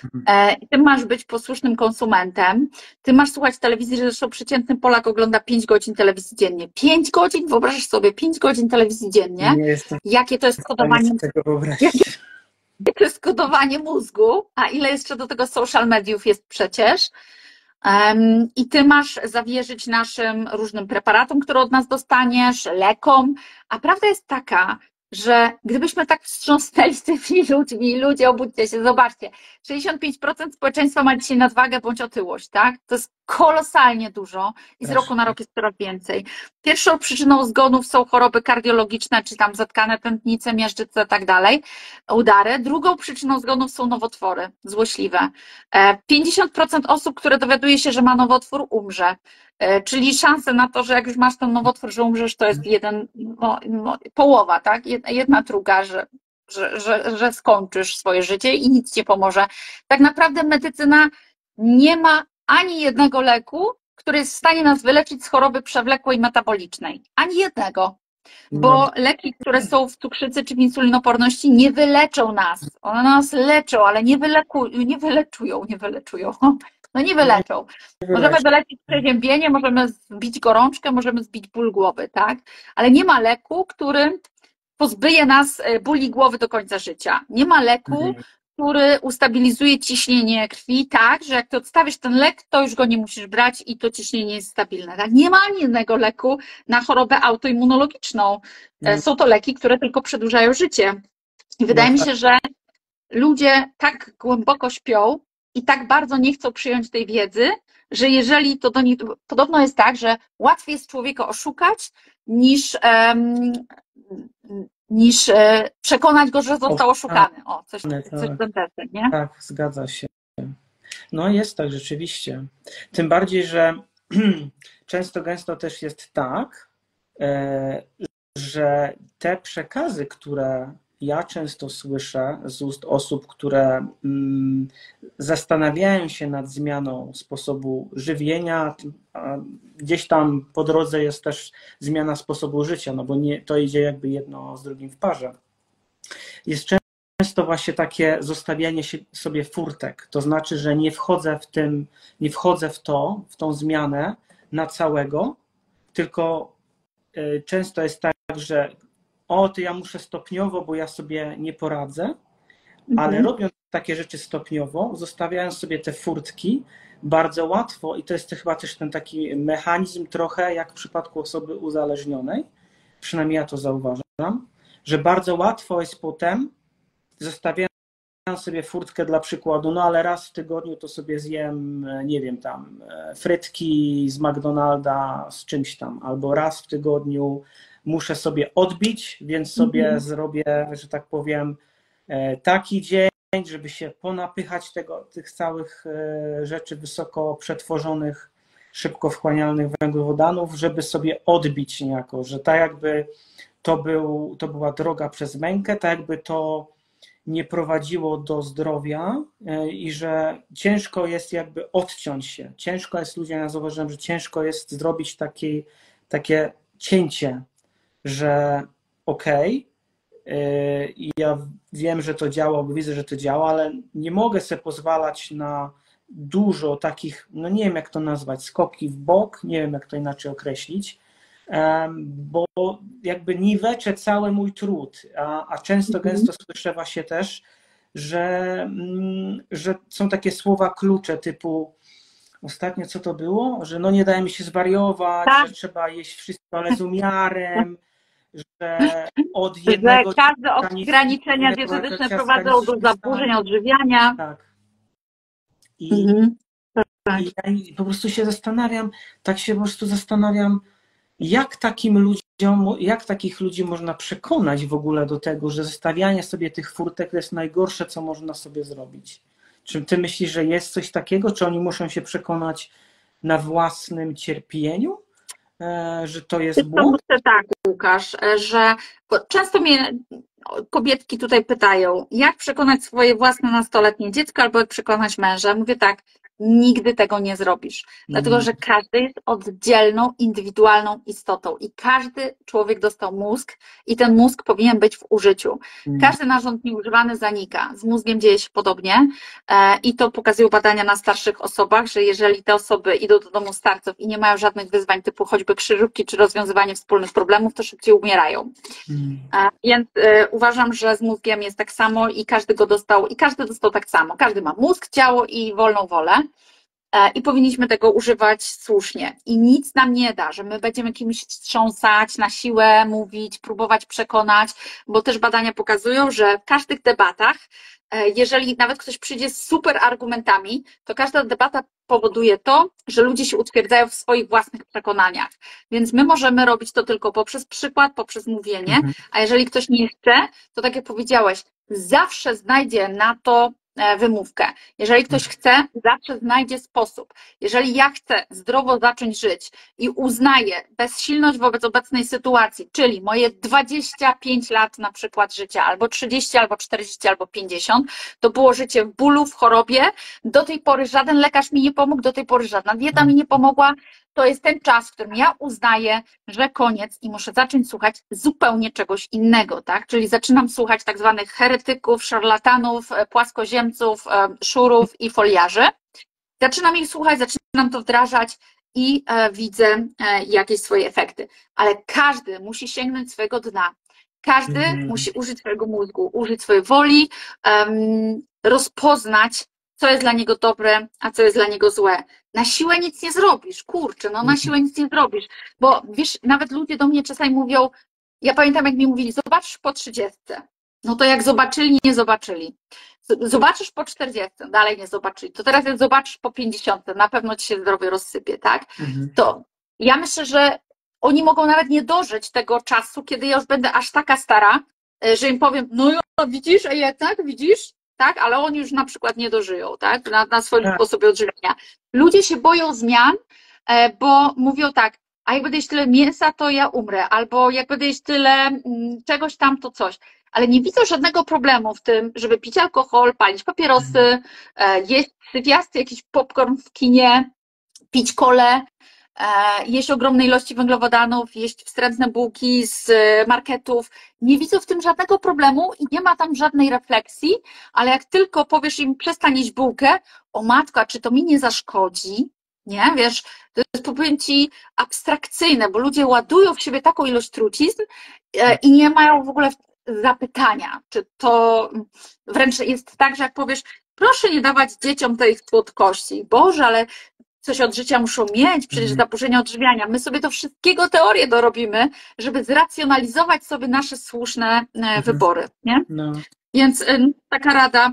Ty masz być posłusznym konsumentem. Ty masz słuchać telewizji, że zresztą przeciętny Polak ogląda pięć godzin telewizji dziennie. pięć godzin? Wyobrażasz sobie, pięć godzin telewizji dziennie? Nie jestem Jakie to jest kodowanie, tego wyobrazić. jakie to jest kodowanie mózgu, a ile jeszcze do tego social mediów jest przecież. Um, I ty masz zawierzyć naszym różnym preparatom, które od nas dostaniesz, lekom, a prawda jest taka, że gdybyśmy tak wstrząsnęli tymi ludźmi, ludzie, obudźcie się, zobaczcie, sześćdziesiąt pięć procent społeczeństwa ma dzisiaj nadwagę bądź otyłość, tak? To jest kolosalnie dużo i z roku na rok jest coraz więcej. Pierwszą przyczyną zgonów są choroby kardiologiczne, czy tam zatkane tętnice, miażdżyce i tak dalej, udary. Drugą przyczyną zgonów są nowotwory złośliwe. pięćdziesiąt procent osób, które dowiaduje się, że ma nowotwór, umrze. Czyli szanse na to, że jak już masz ten nowotwór, że umrzesz, to jest jeden, no, no, połowa, tak? Jedna druga, że, że, że, że skończysz swoje życie i nic ci pomoże. Tak naprawdę medycyna nie ma ani jednego leku, który jest w stanie nas wyleczyć z choroby przewlekłej metabolicznej. Ani jednego. Bo No. leki, które są w cukrzycy czy w insulinoporności, nie wyleczą nas. One nas leczą, ale nie, wyleku, nie wyleczują, nie wyleczują. No nie wyleczą. Możemy wyleczyć przeziębienie, możemy zbić gorączkę, możemy zbić ból głowy, tak? Ale nie ma leku, który pozbyje nas bóli głowy do końca życia. Nie ma leku, który ustabilizuje ciśnienie krwi tak, że jak ty odstawisz ten lek, to już go nie musisz brać i to ciśnienie jest stabilne. Tak? Nie ma ani jednego leku na chorobę autoimmunologiczną. Są to leki, które tylko przedłużają życie. I wydaje mi się, że ludzie tak głęboko śpią i tak bardzo nie chcą przyjąć tej wiedzy, że jeżeli to do nich, podobno jest tak, że łatwiej jest człowieka oszukać niż, um, niż e, przekonać go, że został oszukany. O, coś, coś w tym deseń, nie? Tak, zgadza się. No jest tak, rzeczywiście. Tym bardziej, że często gęsto też jest tak, że te przekazy, które ja często słyszę z ust osób, które mm, zastanawiają się nad zmianą sposobu żywienia, a gdzieś tam po drodze jest też zmiana sposobu życia, no bo nie, to idzie jakby jedno z drugim w parze. Jest często właśnie takie zostawianie się, sobie furtek, to znaczy, że nie wchodzę w tym, nie wchodzę w to, w tą zmianę na całego, tylko często jest tak, że o, to ja muszę stopniowo, bo ja sobie nie poradzę, mhm. ale robiąc takie rzeczy stopniowo, zostawiając sobie te furtki, bardzo łatwo, i to jest chyba też ten taki mechanizm trochę jak w przypadku osoby uzależnionej, przynajmniej ja to zauważam, że bardzo łatwo jest potem, zostawiając sobie furtkę dla przykładu, no ale raz w tygodniu to sobie zjem, nie wiem, tam frytki z McDonalda z czymś tam, albo raz w tygodniu muszę sobie odbić, więc sobie mhm. zrobię, że tak powiem, taki dzień, żeby się ponapychać tego, tych całych rzeczy wysoko przetworzonych, szybko wchłanialnych węglowodanów, żeby sobie odbić niejako, że tak jakby to, był, to była droga przez mękę, tak jakby to nie prowadziło do zdrowia i że ciężko jest jakby odciąć się. Ciężko jest, ludzie, ja zauważyłem, że ciężko jest zrobić taki, takie cięcie, że okej, okay, ja wiem, że to działa, bo widzę, że to działa, ale nie mogę sobie pozwalać na dużo takich, no nie wiem jak to nazwać, skoki w bok, nie wiem jak to inaczej określić, bo jakby niweczę cały mój trud, a, a często, mhm. gęsto słyszę właśnie też, że, że są takie słowa klucze typu, ostatnio co to było, że no nie dajemy się zwariować, tak. że trzeba jeść wszystko, ale z umiarem, że od jednego... Że każde ograniczenia dietetyczne prowadzą do zaburzeń odżywiania. Tak. I, mhm. tak. i ja po prostu się zastanawiam, tak się po prostu zastanawiam, jak takim ludziom, jak takich ludzi można przekonać w ogóle do tego, że zostawianie sobie tych furtek to jest najgorsze, co można sobie zrobić? Czy ty myślisz, że jest coś takiego? Czy oni muszą się przekonać na własnym cierpieniu, że to jest błąd? Myślę tak, Łukasz, że bo często mnie kobietki tutaj pytają, jak przekonać swoje własne nastoletnie dziecko albo jak przekonać męża. Mówię tak, nigdy tego nie zrobisz, dlatego że każdy jest oddzielną, indywidualną istotą i każdy człowiek dostał mózg i ten mózg powinien być w użyciu. Każdy narząd nieużywany zanika, z mózgiem dzieje się podobnie i to pokazują badania na starszych osobach, że jeżeli te osoby idą do domu starców i nie mają żadnych wyzwań typu choćby krzyżówki czy rozwiązywanie wspólnych problemów, to szybciej umierają. Hmm. Więc uważam, że z mózgiem jest tak samo i każdy go dostał, i każdy dostał tak samo. Każdy ma mózg, ciało i wolną wolę. I powinniśmy tego używać słusznie. I nic nam nie da, że my będziemy kimś wstrząsać, na siłę mówić, próbować przekonać, bo też badania pokazują, że w każdych debatach, jeżeli nawet ktoś przyjdzie z super argumentami, to każda debata powoduje to, że ludzie się utwierdzają w swoich własnych przekonaniach. Więc my możemy robić to tylko poprzez przykład, poprzez mówienie, mhm. a jeżeli ktoś nie chce, to tak jak powiedziałeś, zawsze znajdzie na to wymówkę. Jeżeli ktoś chce, zawsze znajdzie sposób. Jeżeli ja chcę zdrowo zacząć żyć i uznaję bezsilność wobec obecnej sytuacji, czyli moje dwadzieścia pięć lat na przykład życia, albo trzydzieści, albo czterdzieści, albo pięćdziesiąt, to było życie w bólu, w chorobie, do tej pory żaden lekarz mi nie pomógł, do tej pory żadna dieta mi nie pomogła, to jest ten czas, w którym ja uznaję, że koniec i muszę zacząć słuchać zupełnie czegoś innego, tak? Czyli zaczynam słuchać tak zwanych heretyków, szarlatanów, płaskoziemców, szurów i foliarzy. Zaczynam ich słuchać, zaczynam to wdrażać i widzę jakieś swoje efekty. Ale każdy musi sięgnąć swojego dna. Każdy mm. musi użyć swojego mózgu, użyć swojej woli, um, rozpoznać, co jest dla niego dobre, a co jest dla niego złe. Na siłę nic nie zrobisz, kurczę, no na siłę nic nie zrobisz, bo wiesz, nawet ludzie do mnie czasami mówią, ja pamiętam jak mi mówili, zobaczysz po trzydziestce, no to jak zobaczyli, nie zobaczyli, zobaczysz po czterdziestce, dalej nie zobaczyli, to teraz jak zobaczysz po pięćdziesiątce, na pewno ci się zdrowie rozsypie, tak, mhm. to ja myślę, że oni mogą nawet nie dożyć tego czasu, kiedy ja już będę aż taka stara, że im powiem, no widzisz, a jednak, widzisz, tak, ale oni już na przykład nie dożyją, tak, na, na swoim tak. sposobie odżywiania. Ludzie się boją zmian, bo mówią tak, a jak będę jeść tyle mięsa, to ja umrę, albo jak będę jeść tyle czegoś tam, to coś. Ale nie widzą żadnego problemu w tym, żeby pić alkohol, palić papierosy, jeść syfiasty, jakiś popcorn w kinie, pić kolę, jeść ogromne ilości węglowodanów, jeść wstrętne bułki z marketów. Nie widzą w tym żadnego problemu i nie ma tam żadnej refleksji, ale jak tylko powiesz im przestań jeść bułkę, o matko, a czy to mi nie zaszkodzi? Nie, wiesz, to jest, powiem Ci, abstrakcyjne, bo ludzie ładują w siebie taką ilość trucizn i nie mają w ogóle zapytania, czy to wręcz jest tak, że jak powiesz, proszę nie dawać dzieciom tej słodkości, Boże, ale coś od życia muszą mieć, przecież zaburzenia odżywiania. My sobie to wszystkiego teorię dorobimy, żeby zracjonalizować sobie nasze słuszne wybory, nie? No. Więc taka rada,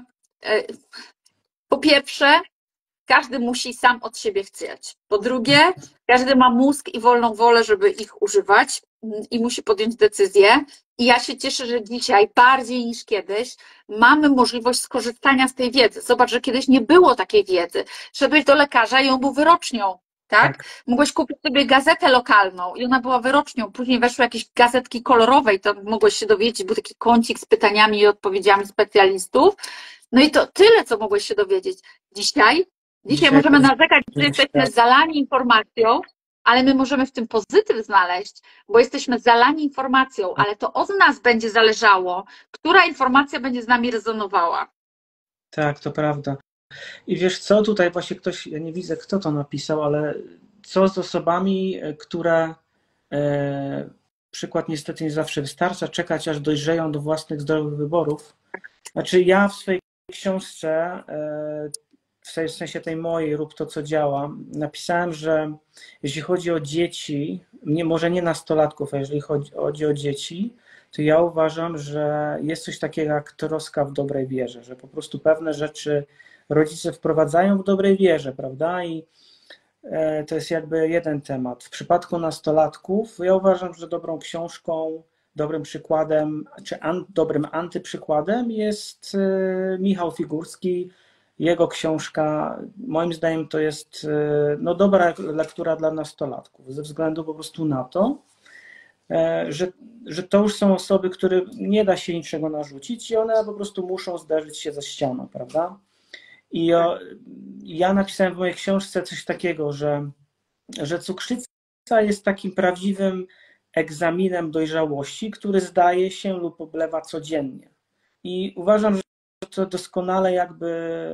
po pierwsze, każdy musi sam od siebie chcieć. Po drugie, każdy ma mózg i wolną wolę, żeby ich używać i musi podjąć decyzję. I ja się cieszę, że dzisiaj bardziej niż kiedyś mamy możliwość skorzystania z tej wiedzy. Zobacz, że kiedyś nie było takiej wiedzy. Szedłeś do lekarza i on był wyrocznią, tak? tak? Mogłeś kupić sobie gazetę lokalną i ona była wyrocznią. Później weszły jakieś gazetki kolorowe i to mogłeś się dowiedzieć, był taki kącik z pytaniami i odpowiedziami specjalistów. No i to tyle, co mogłeś się dowiedzieć. Dzisiaj Dzisiaj, Dzisiaj możemy narzekać, że jesteśmy zalani informacją, ale my możemy w tym pozytyw znaleźć, bo jesteśmy zalani informacją, ale to od nas będzie zależało, która informacja będzie z nami rezonowała. Tak, to prawda. I wiesz co, tutaj właśnie ktoś, ja nie widzę kto to napisał, ale co z osobami, które e, przykład niestety nie zawsze wystarcza, czekać aż dojrzeją do własnych zdrowych wyborów. Znaczy ja w swojej książce e, w sensie tej mojej Rób to, co działa, napisałem, że jeśli chodzi o dzieci, nie, może nie nastolatków, a jeżeli chodzi, chodzi o dzieci, to ja uważam, że jest coś takiego jak troska w dobrej wierze, że po prostu pewne rzeczy rodzice wprowadzają w dobrej wierze, prawda? I e, to jest jakby jeden temat. W przypadku nastolatków ja uważam, że dobrą książką, dobrym przykładem, czy an, dobrym antyprzykładem jest e, Michał Figurski. Jego książka, moim zdaniem, to jest no, dobra lektura dla nastolatków, ze względu po prostu na to, że, że to już są osoby, którym nie da się niczego narzucić i one po prostu muszą zderzyć się ze ścianą, prawda? I ja, ja napisałem w mojej książce coś takiego, że, że cukrzyca jest takim prawdziwym egzaminem dojrzałości, który zdaje się lub oblewa codziennie. I uważam, że to doskonale jakby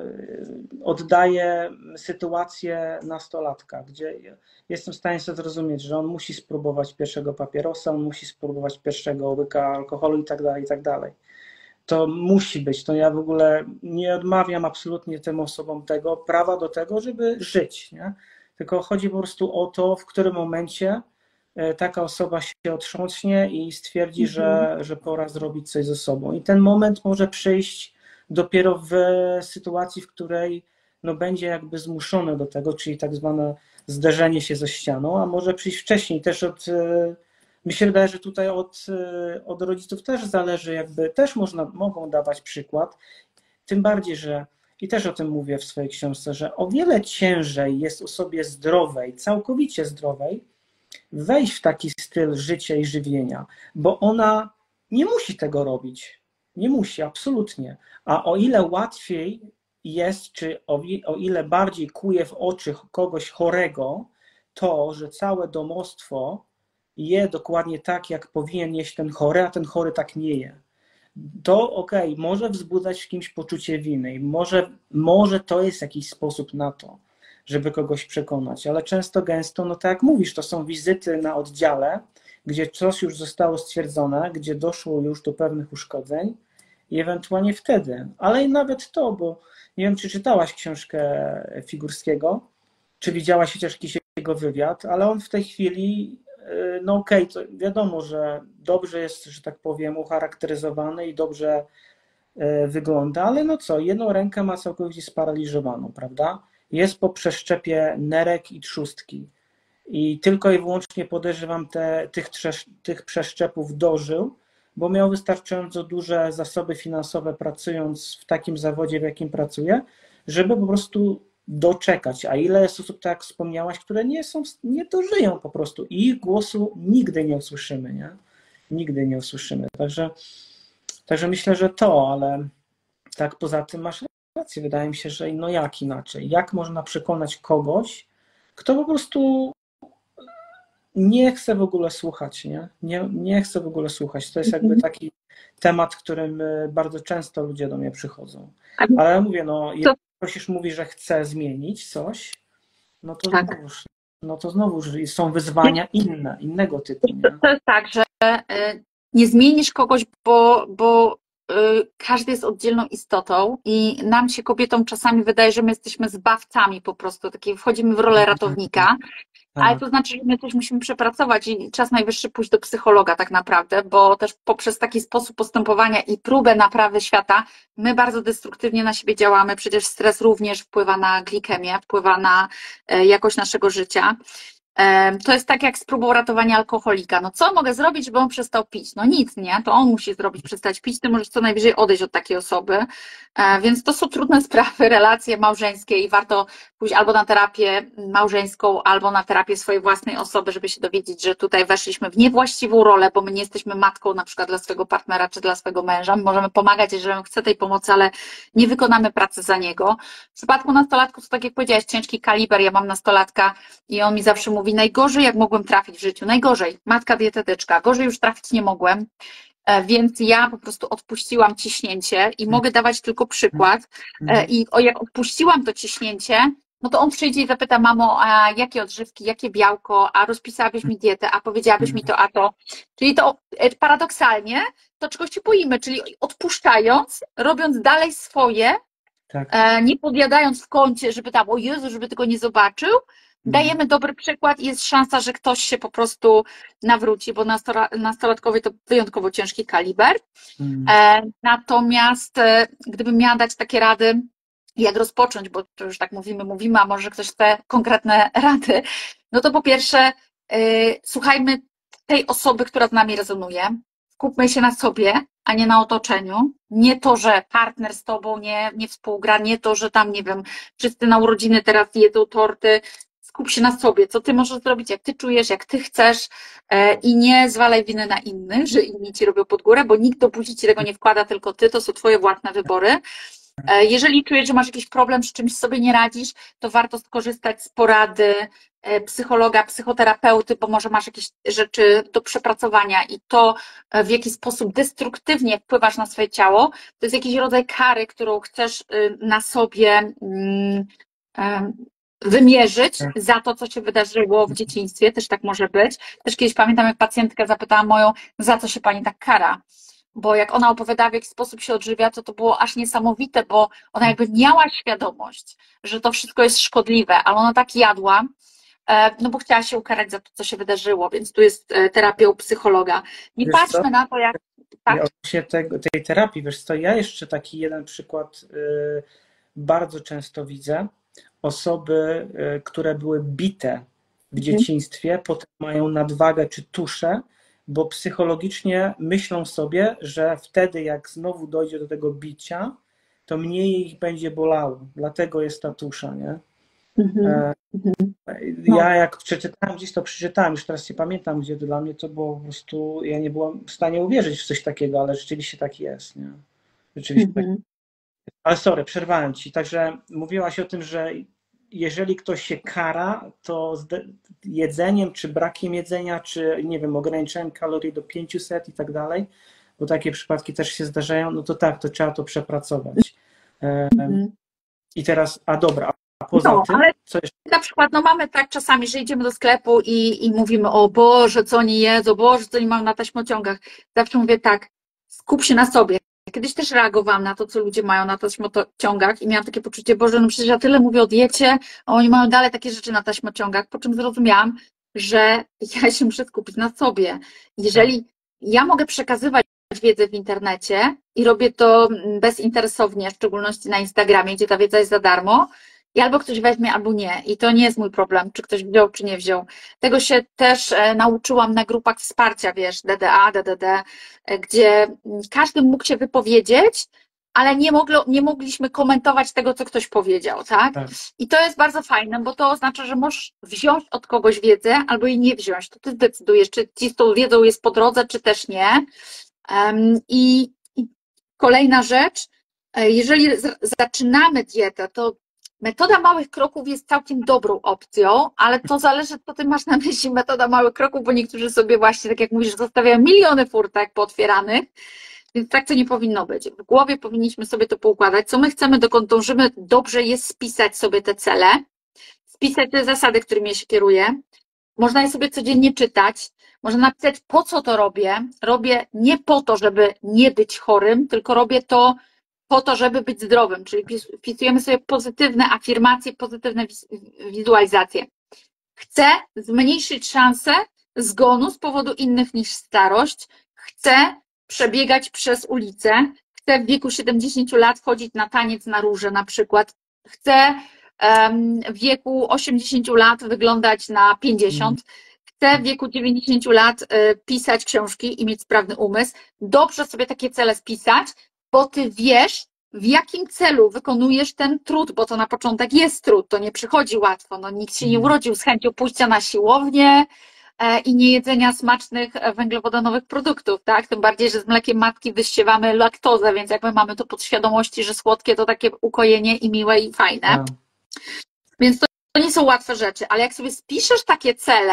oddaje sytuację nastolatka, gdzie jestem w stanie sobie zrozumieć, że on musi spróbować pierwszego papierosa, on musi spróbować pierwszego łyka alkoholu i tak dalej, i tak dalej. To musi być, to ja w ogóle nie odmawiam absolutnie tym osobom tego prawa do tego, żeby żyć, nie? Tylko chodzi po prostu o to, w którym momencie taka osoba się otrząśnie i stwierdzi, mhm. że, że pora zrobić coś ze sobą. I ten moment może przyjść dopiero w sytuacji, w której no, będzie jakby zmuszony do tego, czyli tak zwane zderzenie się ze ścianą, a może przyjść wcześniej. Też od, mi się wydaje, że tutaj od, od rodziców też zależy, jakby też można, mogą dawać przykład, tym bardziej, że i też o tym mówię w swojej książce, że o wiele ciężej jest osobie zdrowej, całkowicie zdrowej, wejść w taki styl życia i żywienia, bo ona nie musi tego robić. Nie musi, absolutnie. A o ile łatwiej jest, czy o, o ile bardziej kuje w oczy kogoś chorego, to, że całe domostwo je dokładnie tak, jak powinien jeść ten chory, a ten chory tak nie je. To okej, okay, może wzbudzać w kimś poczucie winy i może, może to jest jakiś sposób na to, żeby kogoś przekonać, ale często gęsto, no tak jak mówisz, to są wizyty na oddziale, gdzie coś już zostało stwierdzone, gdzie doszło już do pewnych uszkodzeń i ewentualnie wtedy, ale i nawet to, bo nie wiem, czy czytałaś książkę Figurskiego, czy widziałaś chociaż jakiś jego wywiad, ale on w tej chwili, no okej, okay, to wiadomo, że dobrze jest, że tak powiem, ucharakteryzowany i dobrze wygląda, ale no co, jedną rękę ma całkowicie sparaliżowaną, prawda? Jest po przeszczepie nerek i trzustki. I tylko i wyłącznie podejrzewam, te, tych, tych przeszczepów dożył, bo miał wystarczająco duże zasoby finansowe pracując w takim zawodzie, w jakim pracuje, żeby po prostu doczekać. A ile jest osób, tak jak wspomniałaś, które nie są, nie dożyją po prostu i ich głosu nigdy nie usłyszymy, nie? Nigdy nie usłyszymy. Także, także myślę, że to, ale tak poza tym masz rację. Wydaje mi się, że no jak inaczej? Jak można przekonać kogoś, kto po prostu nie chcę w ogóle słuchać, nie? Nie, nie chcę w ogóle słuchać. To jest jakby taki temat, którym bardzo często ludzie do mnie przychodzą. Ale ja mówię, no, jeżeli ktoś już mówi, że chce zmienić coś, no to tak. znowuż, no to znowuż są wyzwania inne, innego typu. Nie? To jest tak, że nie zmienisz kogoś, bo, bo każdy jest oddzielną istotą i nam się kobietom czasami wydaje, że my jesteśmy zbawcami po prostu, takie wchodzimy w rolę ratownika, ale to znaczy, że my coś musimy przepracować i czas najwyższy pójść do psychologa tak naprawdę, bo też poprzez taki sposób postępowania i próbę naprawy świata my bardzo destruktywnie na siebie działamy, przecież stres również wpływa na glikemię, wpływa na jakość naszego życia. To jest tak jak z próbą ratowania alkoholika. No co mogę zrobić, żeby on przestał pić? No nic, nie? To on musi zrobić, przestać pić, ty możesz co najwyżej odejść od takiej osoby. Więc to są trudne sprawy, relacje małżeńskie i warto pójść albo na terapię małżeńską, albo na terapię swojej własnej osoby, żeby się dowiedzieć, że tutaj weszliśmy w niewłaściwą rolę, bo my nie jesteśmy matką na przykład dla swojego partnera czy dla swojego męża. My możemy pomagać, jeżeli on chce tej pomocy, ale nie wykonamy pracy za niego. W przypadku nastolatków, to tak jak powiedziałaś, ciężki kaliber. Ja mam nastolatka i on mi zawsze mówi, najgorzej jak mogłem trafić w życiu, najgorzej, matka dietetyczka, gorzej już trafić nie mogłem, więc ja po prostu odpuściłam ciśnięcie i mogę dawać tylko przykład i jak odpuściłam to ciśnięcie, no to on przyjdzie i zapyta, mamo, a jakie odżywki, jakie białko, a rozpisałabyś mi dietę, a powiedziałabyś mi to, a to, czyli to paradoksalnie to czegoś się boimy, czyli odpuszczając, robiąc dalej swoje, tak. Nie podjadając w kącie, żeby tam, o Jezu, żeby tego nie zobaczył, dajemy dobry przykład i jest szansa, że ktoś się po prostu nawróci, bo nastolatkowie to wyjątkowo ciężki kaliber. Mm. Natomiast gdybym miała dać takie rady, jak rozpocząć, bo to już tak mówimy, mówimy, a może ktoś chce konkretne rady, no to po pierwsze yy, słuchajmy tej osoby, która z nami rezonuje, skupmy się na sobie, a nie na otoczeniu. Nie to, że partner z tobą nie, nie współgra, nie to, że tam, nie wiem, wszyscy na urodziny teraz jedzą torty. Skup się na sobie, co ty możesz zrobić, jak ty czujesz, jak ty chcesz i nie zwalaj winy na innych, że inni ci robią pod górę, bo nikt do buzi ci tego nie wkłada, tylko ty, to są twoje własne wybory. Jeżeli czujesz, że masz jakiś problem, z czymś sobie nie radzisz, to warto skorzystać z porady psychologa, psychoterapeuty, bo może masz jakieś rzeczy do przepracowania i to, w jaki sposób destruktywnie wpływasz na swoje ciało, to jest jakiś rodzaj kary, którą chcesz na sobie wymierzyć za to, co się wydarzyło w dzieciństwie, też tak może być. Też kiedyś pamiętam, jak pacjentkę zapytałam moją, za co się pani tak kara, bo jak ona opowiadała, w jaki sposób się odżywia, to to było aż niesamowite, bo ona jakby miała świadomość, że to wszystko jest szkodliwe, ale ona tak jadła, no bo chciała się ukarać za to, co się wydarzyło, więc tu jest terapia u psychologa. Nie wiesz patrzmy co? Na to, jak... Tak? Odnośnie tego, tej terapii, wiesz co, ja jeszcze taki jeden przykład yy, bardzo często widzę. Osoby, które były bite w dzieciństwie, potem mają nadwagę czy tuszę, bo psychologicznie myślą sobie, że wtedy jak znowu dojdzie do tego bicia, to mniej ich będzie bolało. Dlatego jest ta tusza, nie? Mm-hmm. Ja jak przeczytałem gdzieś to przeczytałem, już teraz nie pamiętam, gdzie dla mnie to było po prostu, ja nie byłam w stanie uwierzyć w coś takiego, ale rzeczywiście tak jest, nie? Rzeczywiście mm-hmm. tak. Ale sorry, przerwałem ci. Także mówiłaś o tym, że jeżeli ktoś się kara, to jedzeniem, czy brakiem jedzenia, czy nie wiem, ograniczeniem kalorii do pięciuset i tak dalej, bo takie przypadki też się zdarzają, no to tak, to trzeba to przepracować. Mm-hmm. I teraz, a dobra, a poza no, tym, ale co jeszcze? Na przykład, no mamy tak czasami, że idziemy do sklepu i, i mówimy, o Boże, co oni jedzą, Boże, co oni mają na taśmociągach. Zawsze mówię tak, skup się na sobie. Kiedyś też reagowałam na to, co ludzie mają na taśmociągach i miałam takie poczucie, Boże, no przecież ja tyle mówię o diecie, a oni mają dalej takie rzeczy na taśmociągach, po czym zrozumiałam, że ja się muszę skupić na sobie. Jeżeli ja mogę przekazywać wiedzę w internecie i robię to bezinteresownie, w szczególności na Instagramie, gdzie ta wiedza jest za darmo, i albo ktoś weźmie, albo nie. I to nie jest mój problem, czy ktoś wziął, czy nie wziął. Tego się też nauczyłam na grupach wsparcia, wiesz, D D A, D D D, gdzie każdy mógł się wypowiedzieć, ale nie, moglo, nie mogliśmy komentować tego, co ktoś powiedział, tak? tak? I to jest bardzo fajne, bo to oznacza, że możesz wziąć od kogoś wiedzę, albo jej nie wziąć. To ty zdecydujesz, czy ci z tą wiedzą jest po drodze, czy też nie. Um, i, I kolejna rzecz, jeżeli z, zaczynamy dietę, to Metoda małych kroków jest całkiem dobrą opcją, ale to zależy, co ty masz na myśli metoda małych kroków, bo niektórzy sobie właśnie, tak jak mówisz, zostawiają miliony furtek pootwieranych, więc tak to nie powinno być. W głowie powinniśmy sobie to poukładać, co my chcemy, dokąd dążymy. Dobrze jest spisać sobie te cele, spisać te zasady, którymi ja się kieruję. Można je sobie codziennie czytać, można napisać, po co to robię. Robię nie po to, żeby nie być chorym, tylko robię to po to, żeby być zdrowym, czyli wpisujemy sobie pozytywne afirmacje, pozytywne wizualizacje. Chcę zmniejszyć szansę zgonu z powodu innych niż starość. Chcę przebiegać przez ulicę. Chcę w wieku siedemdziesięciu lat chodzić na taniec na róże na przykład. Chcę w wieku osiemdziesięciu lat wyglądać na pięćdziesiąt. Chcę w wieku dziewięćdziesięciu lat pisać książki i mieć sprawny umysł. Dobrze sobie takie cele spisać, bo ty wiesz, w jakim celu wykonujesz ten trud, bo to na początek jest trud, to nie przychodzi łatwo. No, nikt się nie urodził z chęcią pójścia na siłownię i nie jedzenia smacznych węglowodanowych produktów, tak? Tym bardziej, że z mlekiem matki wyściewamy laktozę, więc jak my mamy to podświadomości, że słodkie to takie ukojenie i miłe i fajne. No. Więc to, to nie są łatwe rzeczy, ale jak sobie spiszesz takie cele,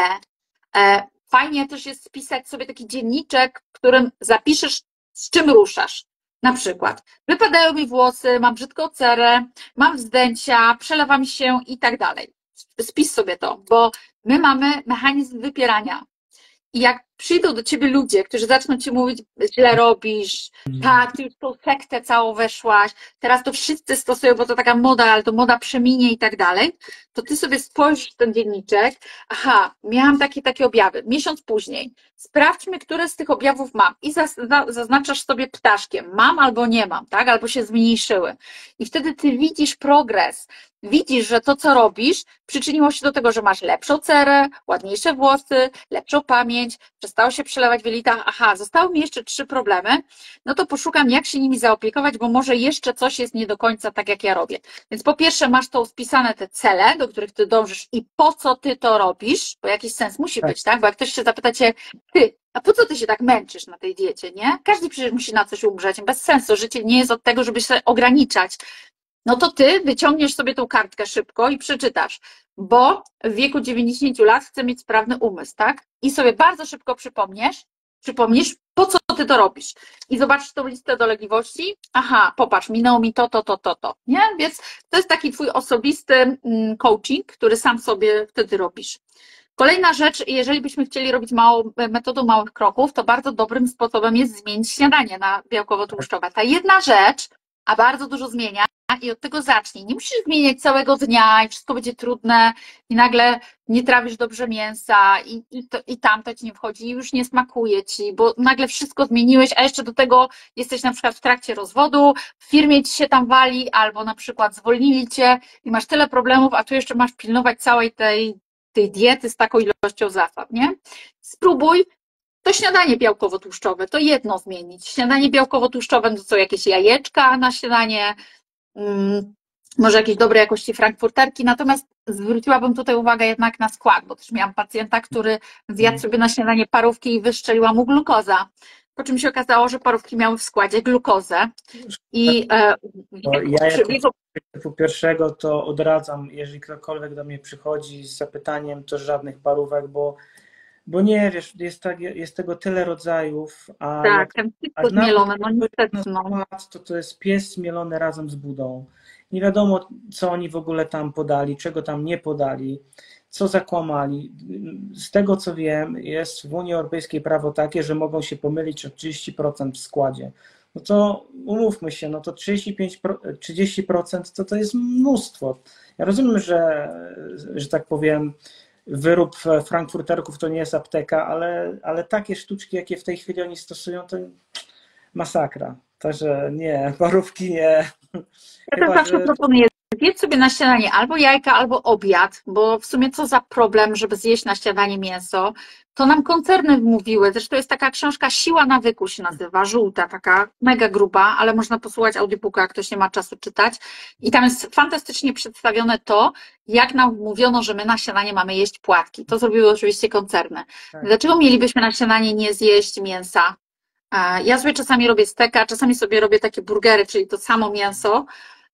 e, fajnie też jest spisać sobie taki dzienniczek, w którym zapiszesz, z czym ruszasz. Na przykład, wypadają mi włosy, mam brzydką cerę, mam wzdęcia, przelewa mi się i tak dalej. Spisz sobie to, bo my mamy mechanizm wypierania. I jak przyjdą do ciebie ludzie, którzy zaczną ci mówić, źle robisz, tak, ty już tą sektę całą weszłaś, teraz to wszyscy stosują, bo to taka moda, ale to moda przeminie i tak dalej, to ty sobie spojrzysz w ten dzienniczek, aha, miałam takie, takie objawy, miesiąc później, sprawdźmy, które z tych objawów mam i zaznaczasz sobie ptaszkiem, mam albo nie mam, tak, albo się zmniejszyły. I wtedy ty widzisz progres, widzisz, że to, co robisz, przyczyniło się do tego, że masz lepszą cerę, ładniejsze włosy, lepszą pamięć, przestało się przelewać w jelitach, aha, zostały mi jeszcze trzy problemy, no to poszukam, jak się nimi zaopiekować, bo może jeszcze coś jest nie do końca tak, jak ja robię. Więc po pierwsze masz to spisane te cele, do których ty dążysz i po co ty to robisz, bo jakiś sens musi być, tak? Bo jak ktoś się zapyta cię, ty, a po co ty się tak męczysz na tej diecie, nie? Każdy przecież musi na coś umrzeć, bez sensu, życie nie jest od tego, żeby się ograniczać. No to ty wyciągniesz sobie tą kartkę szybko i przeczytasz, bo w wieku dziewięćdziesięciu lat chcę mieć sprawny umysł, tak? I sobie bardzo szybko przypomniesz, przypomnisz, po co ty to robisz. I zobaczysz tą listę dolegliwości, aha, popatrz, minęło mi to, to, to, to, to, nie? Więc to jest taki twój osobisty coaching, który sam sobie wtedy robisz. Kolejna rzecz, jeżeli byśmy chcieli robić małą, metodą małych kroków, to bardzo dobrym sposobem jest zmienić śniadanie na białkowo-tłuszczowe. Ta jedna rzecz, a bardzo dużo zmienia, i od tego zacznij. Nie musisz zmieniać całego dnia i wszystko będzie trudne i nagle nie trawisz dobrze mięsa i, i, to, i tamto ci nie wchodzi i już nie smakuje ci, bo nagle wszystko zmieniłeś, a jeszcze do tego jesteś na przykład w trakcie rozwodu, w firmie ci się tam wali albo na przykład zwolnili cię i masz tyle problemów, a tu jeszcze masz pilnować całej tej, tej diety z taką ilością zasad, nie? Spróbuj to śniadanie białkowo-tłuszczowe, to jedno zmienić. Śniadanie białkowo-tłuszczowe to są jakieś jajeczka na śniadanie, może jakieś dobrej jakości frankfurterki, natomiast zwróciłabym tutaj uwagę jednak na skład, bo też miałam pacjenta, który zjadł sobie na śniadanie parówki i wyszczeliła mu glukoza, po czym się okazało, że parówki miały w składzie glukozę. I e, ja jako typu pierwszego to odradzam, jeżeli ktokolwiek do mnie przychodzi z zapytaniem, to żadnych parówek, bo Bo nie, wiesz, jest, tak, jest tego tyle rodzajów, a tak, ten jak zmielone, no niestety, no. To, to jest pies zmielony razem z budą. Nie wiadomo, co oni w ogóle tam podali, czego tam nie podali, co zakłamali. Z tego, co wiem, jest w Unii Europejskiej prawo takie, że mogą się pomylić o trzydzieści procent w składzie. No to umówmy się, no to trzydzieści pięć, trzydzieści procent to, to jest mnóstwo. Ja rozumiem, że, że tak powiem, wyrób frankfurterków to nie jest apteka, ale, ale takie sztuczki, jakie w tej chwili oni stosują, to masakra. Także nie, parówki nie. Ja też zawsze że... proponuję, zjedz sobie na śniadanie albo jajka, albo obiad, bo w sumie co za problem, żeby zjeść na śniadanie mięso. To nam koncerny mówiły, zresztą jest taka książka Siła nawyku się nazywa, żółta, taka mega gruba, ale można posłuchać audiobooka, jak ktoś nie ma czasu czytać. I tam jest fantastycznie przedstawione to, jak nam mówiono, że my na śniadanie mamy jeść płatki. To zrobiły oczywiście koncerny. Tak. Dlaczego mielibyśmy na śniadanie nie zjeść mięsa? Ja sobie czasami robię steka, czasami sobie robię takie burgery, czyli to samo mięso,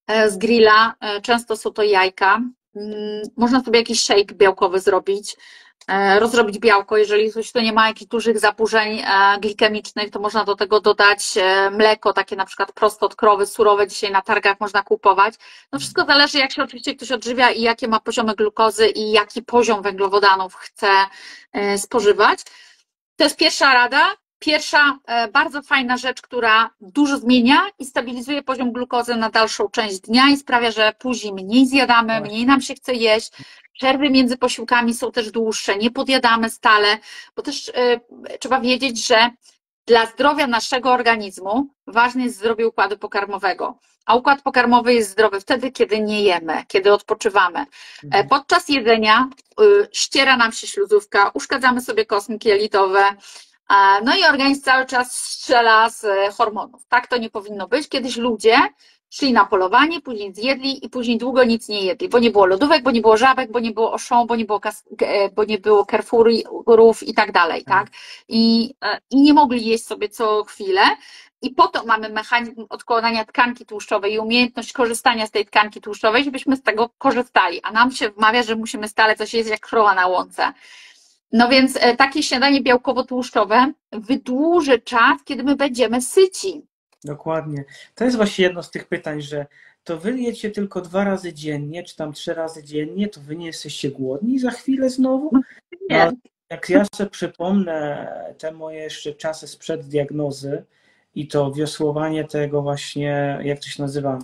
z grilla, często są to jajka. Można sobie jakiś shake białkowy zrobić, rozrobić białko, jeżeli ktoś tu nie ma jakichś dużych zaburzeń glikemicznych, to można do tego dodać mleko, takie na przykład prosto od krowy, surowe, dzisiaj na targach można kupować. No wszystko zależy, jak się oczywiście ktoś odżywia i jakie ma poziomy glukozy i jaki poziom węglowodanów chce spożywać. To jest pierwsza rada. Pierwsza bardzo fajna rzecz, która dużo zmienia i stabilizuje poziom glukozy na dalszą część dnia i sprawia, że później mniej zjadamy, mniej nam się chce jeść. Przerwy między posiłkami są też dłuższe, nie podjadamy stale, bo też y, trzeba wiedzieć, że dla zdrowia naszego organizmu ważne jest zdrowie układu pokarmowego, a układ pokarmowy jest zdrowy wtedy, kiedy nie jemy, kiedy odpoczywamy. Mhm. Podczas jedzenia y, ściera nam się śluzówka, uszkadzamy sobie kostki jelitowe, no i organizm cały czas strzela z hormonów. Tak to nie powinno być. Kiedyś ludzie szli na polowanie, później zjedli i później długo nic nie jedli, bo nie było lodówek, bo nie było żabek, bo nie było oszą, bo nie było, kas- bo nie było Carrefourów i tak dalej, tak? I, I nie mogli jeść sobie co chwilę. I po to mamy mechanizm odkładania tkanki tłuszczowej i umiejętność korzystania z tej tkanki tłuszczowej, żebyśmy z tego korzystali. A nam się wmawia, że musimy stale coś jeść jak krowa na łące. No więc takie śniadanie białkowo-tłuszczowe wydłuży czas, kiedy my będziemy syci. Dokładnie. To jest właśnie jedno z tych pytań, że to wy jecie tylko dwa razy dziennie, czy tam trzy razy dziennie, to wy nie jesteście głodni za chwilę znowu? Nie. No, jak ja sobie przypomnę te moje jeszcze czasy sprzed diagnozy i to wiosłowanie tego właśnie, jak to się nazywa,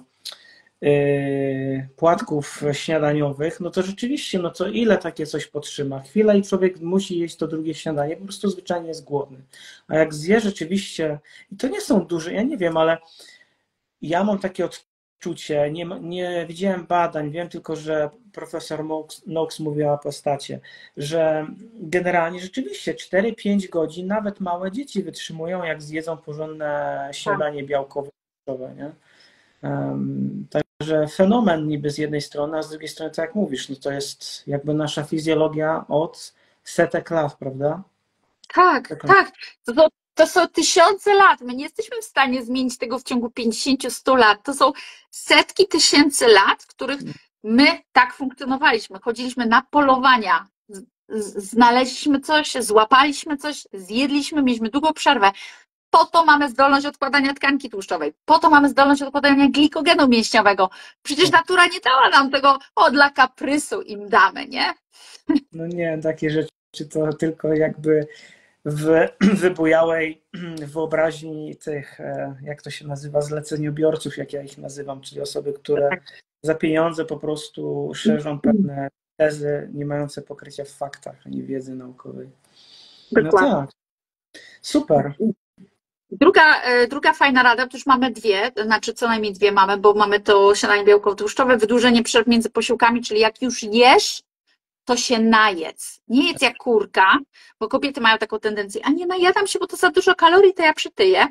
Yy, płatków śniadaniowych, no to rzeczywiście, no to ile takie coś potrzyma? Chwilę i człowiek musi jeść to drugie śniadanie, po prostu zwyczajnie jest głodny. A jak zje rzeczywiście, i to nie są duże, ja nie wiem, ale ja mam takie odczucie, nie, nie widziałem badań, wiem tylko, że profesor Knox mówił o apostacie, że generalnie rzeczywiście cztery pięć godzin nawet małe dzieci wytrzymują, jak zjedzą porządne śniadanie białkowe, nie? Um, Także fenomen niby z jednej strony, a z drugiej strony, tak jak mówisz, no to jest jakby nasza fizjologia od setek lat, prawda? Tak, tak. tak. To, to są tysiące lat. My nie jesteśmy w stanie zmienić tego w ciągu pięćdziesięciu stu lat. To są setki tysięcy lat, w których my tak funkcjonowaliśmy. Chodziliśmy na polowania, znaleźliśmy coś, złapaliśmy coś, zjedliśmy, mieliśmy długą przerwę. Po to mamy zdolność odkładania tkanki tłuszczowej, po to mamy zdolność odkładania glikogenu mięśniowego. Przecież natura nie dała nam tego, o, dla kaprysu im damy, nie? No nie, takie rzeczy to tylko jakby w wybujałej wyobraźni tych, jak to się nazywa, zleceniobiorców, jak ja ich nazywam, czyli osoby, które za pieniądze po prostu szerzą pewne tezy nie mające pokrycia w faktach, ani wiedzy naukowej. No tak, super. Druga, druga fajna rada, to już mamy dwie, znaczy co najmniej dwie mamy, bo mamy to śniadanie białkowo-tłuszczowe, wydłużenie przerw między posiłkami, czyli jak już jesz, to się najedz. Nie jedz jak kurka, bo kobiety mają taką tendencję, a nie najadam się, bo to za dużo kalorii, to ja przytyję.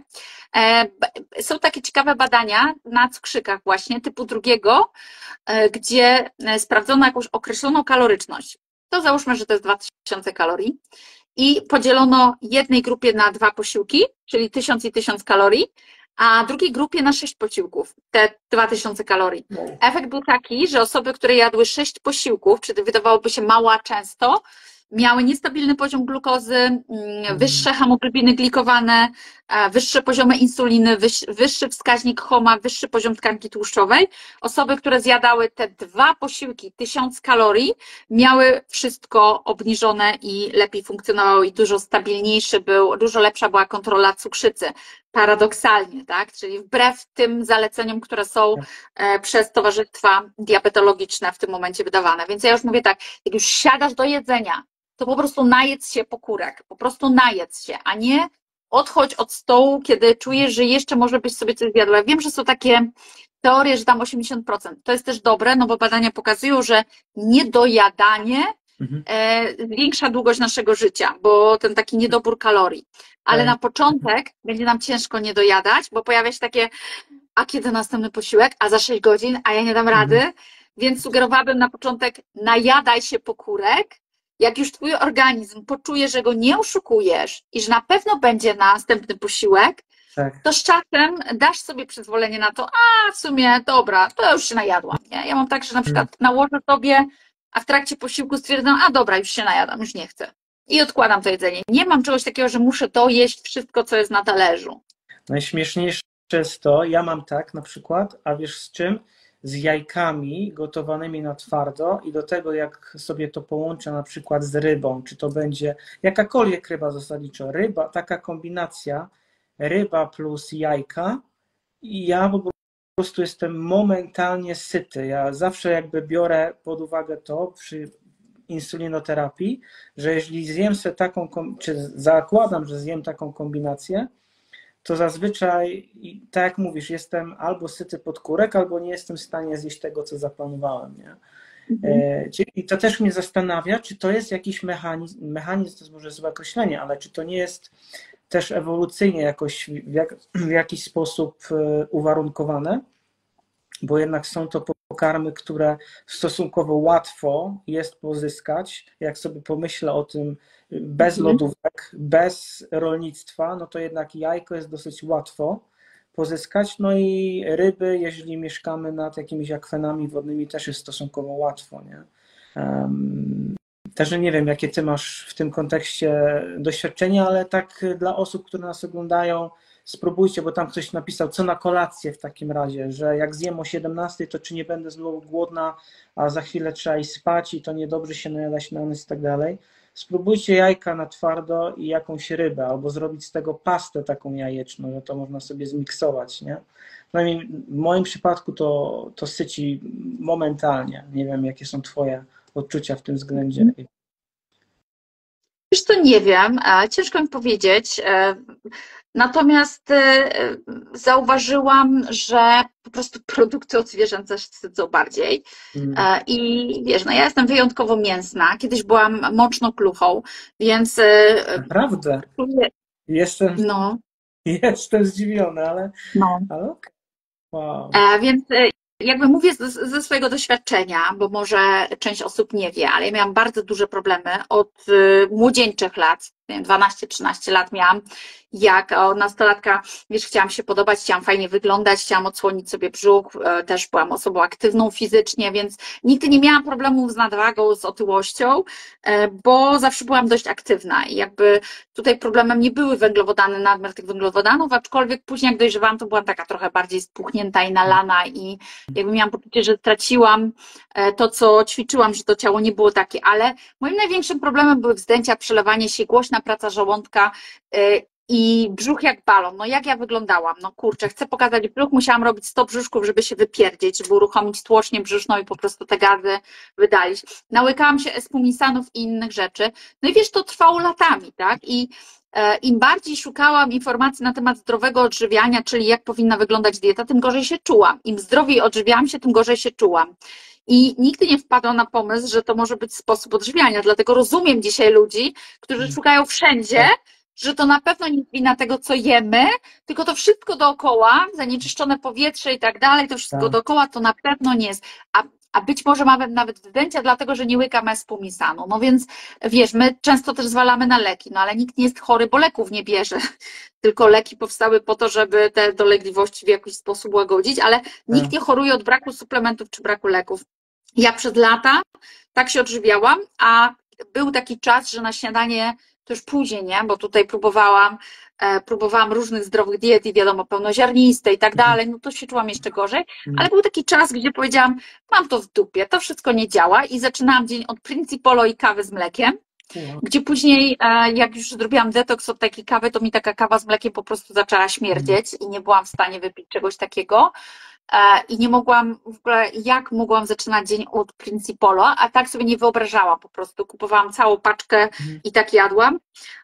Są takie ciekawe badania na cukrzykach właśnie, typu drugiego, gdzie sprawdzono jakąś określoną kaloryczność. To załóżmy, że to jest dwa tysiące kalorii. I podzielono jednej grupie na dwa posiłki, czyli tysiąc i tysiąc kalorii, a drugiej grupie na sześć posiłków, te dwa tysiące kalorii. Efekt był taki, że osoby, które jadły sześć posiłków, czyli wydawałoby się mało, a często, miały niestabilny poziom glukozy, wyższe hemoglobiny glikowane, wyższe poziomy insuliny, wyższy wskaźnik HOMA, wyższy poziom tkanki tłuszczowej. Osoby, które zjadały te dwa posiłki, tysiąc kalorii, miały wszystko obniżone i lepiej funkcjonowało i dużo stabilniejszy był, dużo lepsza była kontrola cukrzycy. Paradoksalnie, tak? Czyli wbrew tym zaleceniom, które są przez towarzystwa diabetologiczne w tym momencie wydawane. Więc ja już mówię tak, jak już siadasz do jedzenia, to po prostu najedz się pokórek, po prostu najedz się, a nie odchodź od stołu, kiedy czujesz, że jeszcze może byś sobie coś zjadła. Ja wiem, że są takie teorie, że tam osiemdziesiąt procent. To jest też dobre, no bo badania pokazują, że niedojadanie mhm. e, zwiększa długość naszego życia, bo ten taki niedobór kalorii. Ale na początek będzie nam ciężko nie dojadać, bo pojawia się takie, a kiedy następny posiłek, a za sześć godzin, a ja nie dam rady, mhm. więc sugerowałabym na początek najadaj się pokórek. Jak już twój organizm poczuje, że go nie oszukujesz i że na pewno będzie następny posiłek, tak. to z czasem dasz sobie przyzwolenie na to, a w sumie dobra, to już się najadłam, nie? Ja mam tak, że na przykład nałożę sobie, a w trakcie posiłku stwierdzam, a dobra, już się najadam, już nie chcę. I odkładam to jedzenie. Nie mam czegoś takiego, że muszę dojeść wszystko, co jest na talerzu. Najśmieszniejsze jest to, ja mam tak na przykład, a wiesz z czym? Z jajkami gotowanymi na twardo i do tego jak sobie to połączę na przykład z rybą, czy to będzie jakakolwiek ryba zasadniczo, ryba, taka kombinacja ryba plus jajka i ja po prostu jestem momentalnie syty. Ja zawsze jakby biorę pod uwagę to przy insulinoterapii, że jeśli zjem sobie taką, czy zakładam, że zjem taką kombinację, to zazwyczaj, tak jak mówisz, jestem albo syty pod kurek, albo nie jestem w stanie zjeść tego, co zaplanowałem. Nie? Mhm. I to też mnie zastanawia, czy to jest jakiś mechanizm, mechanizm to jest może złe określenie, ale czy to nie jest też ewolucyjnie jakoś w, jak, w jakiś sposób uwarunkowane, bo jednak są to pokarmy, które stosunkowo łatwo jest pozyskać. Jak sobie pomyślę o tym bez lodówek, bez rolnictwa, no to jednak jajko jest dosyć łatwo pozyskać. No i ryby, jeżeli mieszkamy nad jakimiś akwenami wodnymi, też jest stosunkowo łatwo. Nie? Um, Także nie wiem, jakie ty masz w tym kontekście doświadczenia, ale tak dla osób, które nas oglądają, spróbujcie, bo tam ktoś napisał, co na kolację w takim razie, że jak zjem o siedemnastej, to czy nie będę znowu głodna, a za chwilę trzeba iść spać i to niedobrze się najadać na noc i tak dalej. Spróbujcie jajka na twardo i jakąś rybę, albo zrobić z tego pastę taką jajeczną, że to można sobie zmiksować, nie? Przynajmniej w moim przypadku to, to syci momentalnie. Nie wiem, jakie są twoje odczucia w tym względzie. Wiesz co, nie wiem, ciężko mi powiedzieć. Natomiast zauważyłam, że po prostu produkty od zwierząt zasycą bardziej. Mm. I wiesz, no ja jestem wyjątkowo mięsna. Kiedyś byłam moczno-kluchą, więc... Naprawdę? Jestem, no. jestem zdziwiony, ale, no. ale okej. Wow. Więc jakby mówię ze swojego doświadczenia, bo może część osób nie wie, ale ja miałam bardzo duże problemy od młodzieńczych lat, dwanaście trzynaście lat miałam, jak nastolatka, wiesz, chciałam się podobać, chciałam fajnie wyglądać, chciałam odsłonić sobie brzuch, też byłam osobą aktywną fizycznie, więc nigdy nie miałam problemów z nadwagą, z otyłością, bo zawsze byłam dość aktywna i jakby tutaj problemem nie były węglowodany, nadmiar tych węglowodanów, aczkolwiek później jak dojrzewałam, to byłam taka trochę bardziej spuchnięta i nalana i jakby miałam poczucie, że straciłam to, co ćwiczyłam, że to ciało nie było takie, ale moim największym problemem były wzdęcia, przelewanie się, głośna praca żołądka i brzuch jak balon. No jak ja wyglądałam? No kurczę, chcę pokazać brzuch, musiałam robić sto brzuszków, żeby się wypierdzieć, żeby uruchomić tłocznię brzuszną i po prostu te gazy wydalić. Nałykałam się espumisanów i innych rzeczy. No i wiesz, to trwało latami, tak? I im bardziej szukałam informacji na temat zdrowego odżywiania, czyli jak powinna wyglądać dieta, tym gorzej się czułam. Im zdrowiej odżywiałam się, tym gorzej się czułam. I nigdy nie wpadłam na pomysł, że to może być sposób odżywiania, dlatego rozumiem dzisiaj ludzi, którzy szukają wszędzie, że to na pewno nie wina tego, co jemy, tylko to wszystko dookoła, zanieczyszczone powietrze i tak dalej, to wszystko tak. dookoła to na pewno nie jest. A, a być może mamy nawet wzdęcia, dlatego że nie łykam espumisanu. No więc wiesz, my często też zwalamy na leki, no ale nikt nie jest chory, bo leków nie bierze. Tylko leki powstały po to, żeby te dolegliwości w jakiś sposób łagodzić, ale nikt nie choruje od braku suplementów czy braku leków. Ja przez lata tak się odżywiałam, a był taki czas, że na śniadanie, to już później, nie, bo tutaj próbowałam, e, próbowałam różnych zdrowych diet i wiadomo, pełnoziarniste i tak dalej, no to się czułam jeszcze gorzej, ale był taki czas, gdzie powiedziałam, mam to w dupie, to wszystko nie działa i zaczynałam dzień od Principolo i kawy z mlekiem, gdzie później, e, jak już zrobiłam detoks od takiej kawy, to mi taka kawa z mlekiem po prostu zaczęła śmierdzieć i nie byłam w stanie wypić czegoś takiego. I nie mogłam, w ogóle jak mogłam zaczynać dzień od Principolo, a tak sobie nie wyobrażałam, po prostu kupowałam całą paczkę i tak jadłam.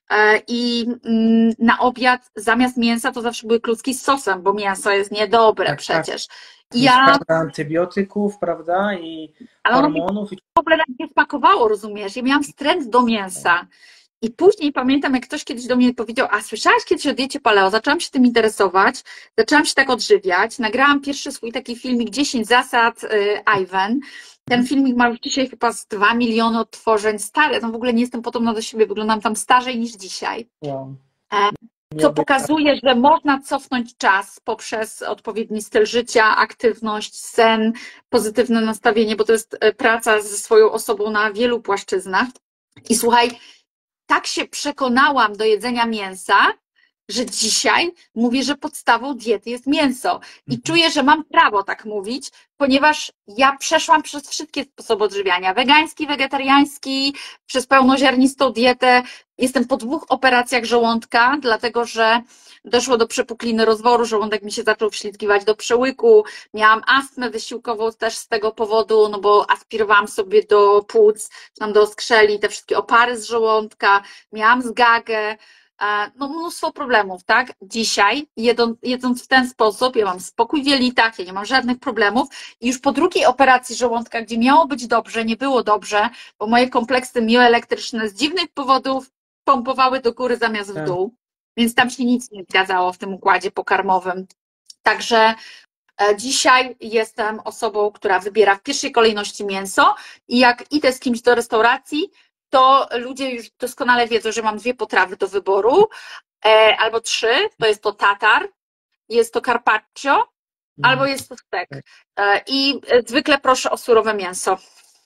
I na obiad zamiast mięsa to zawsze były kluski z sosem, bo mięso jest niedobre tak, przecież. Tak. Ja... antybiotyków, prawda, i ale hormonów. Ale w ogóle nie smakowało, rozumiesz? Ja miałam wstręt do mięsa. I później pamiętam, jak ktoś kiedyś do mnie powiedział, a słyszałaś kiedyś o diecie paleo? Zaczęłam się tym interesować, zaczęłam się tak odżywiać, nagrałam pierwszy swój taki filmik dziesięć zasad y, Ivan. Ten filmik ma już dzisiaj chyba z dwa miliony odtworzeń, stary, no w ogóle nie jestem podobna do siebie, wyglądam tam starzej niż dzisiaj. Wow. co pokazuje, że można cofnąć czas poprzez odpowiedni styl życia, aktywność, sen, pozytywne nastawienie, bo to jest praca ze swoją osobą na wielu płaszczyznach. I słuchaj, tak się przekonałam do jedzenia mięsa, że dzisiaj mówię, że podstawą diety jest mięso. I czuję, że mam prawo tak mówić, ponieważ ja przeszłam przez wszystkie sposoby odżywiania. Wegański, wegetariański, przez pełnoziarnistą dietę. Jestem po dwóch operacjach żołądka, dlatego że doszło do przepukliny rozworu, żołądek mi się zaczął wślizgiwać do przełyku. Miałam astmę wysiłkową też z tego powodu, no bo aspirowałam sobie do płuc, tam do skrzeli, te wszystkie opary z żołądka. Miałam zgagę. No mnóstwo problemów, tak? Dzisiaj jedząc, jedząc w ten sposób, ja mam spokój w jelitach, ja nie mam żadnych problemów i już po drugiej operacji żołądka, gdzie miało być dobrze, nie było dobrze, bo moje kompleksy mioelektryczne z dziwnych powodów pompowały do góry zamiast w dół, więc tam się nic nie zgadzało w tym układzie pokarmowym. Także dzisiaj jestem osobą, która wybiera w pierwszej kolejności mięso i jak idę z kimś do restauracji, to ludzie już doskonale wiedzą, że mam dwie potrawy do wyboru, e, albo trzy, to jest to tatar, jest to carpaccio, mm. albo jest to stek. E, I zwykle proszę o surowe mięso,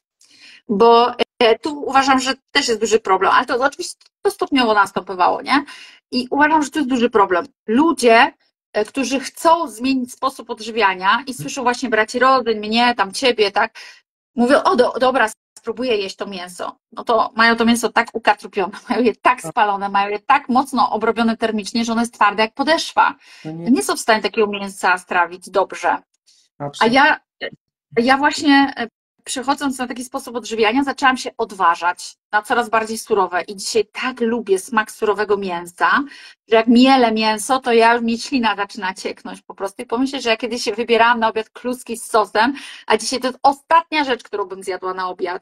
bo e, tu uważam, że też jest duży problem, ale to oczywiście to stopniowo następowało, nie? I uważam, że to jest duży problem. Ludzie, e, którzy chcą zmienić sposób odżywiania i słyszą właśnie braci rodzin, mnie, tam ciebie, tak, mówią, o do, dobra, spróbuję jeść to mięso, no to mają to mięso tak ukartrupione, mają je tak spalone, mają je tak mocno obrobione termicznie, że ono jest twarde jak podeszwa. Nie, nie są w stanie takiego mięsa strawić dobrze. A ja, ja właśnie przechodząc na taki sposób odżywiania, zaczęłam się odważać na coraz bardziej surowe i dzisiaj tak lubię smak surowego mięsa, że jak mielę mięso, to ja już mi ślina zaczyna cieknąć po prostu i pomyślę, że ja kiedyś się wybierałam na obiad kluski z sosem, a dzisiaj to jest ostatnia rzecz, którą bym zjadła na obiad.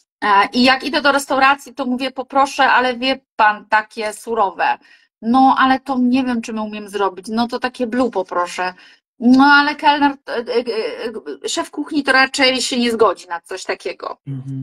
I jak idę do restauracji, to mówię, poproszę, ale wie pan, takie surowe. No, ale to nie wiem, czy my umiem zrobić. No to takie blue poproszę. No, ale kelner, szef kuchni to raczej się nie zgodzi na coś takiego.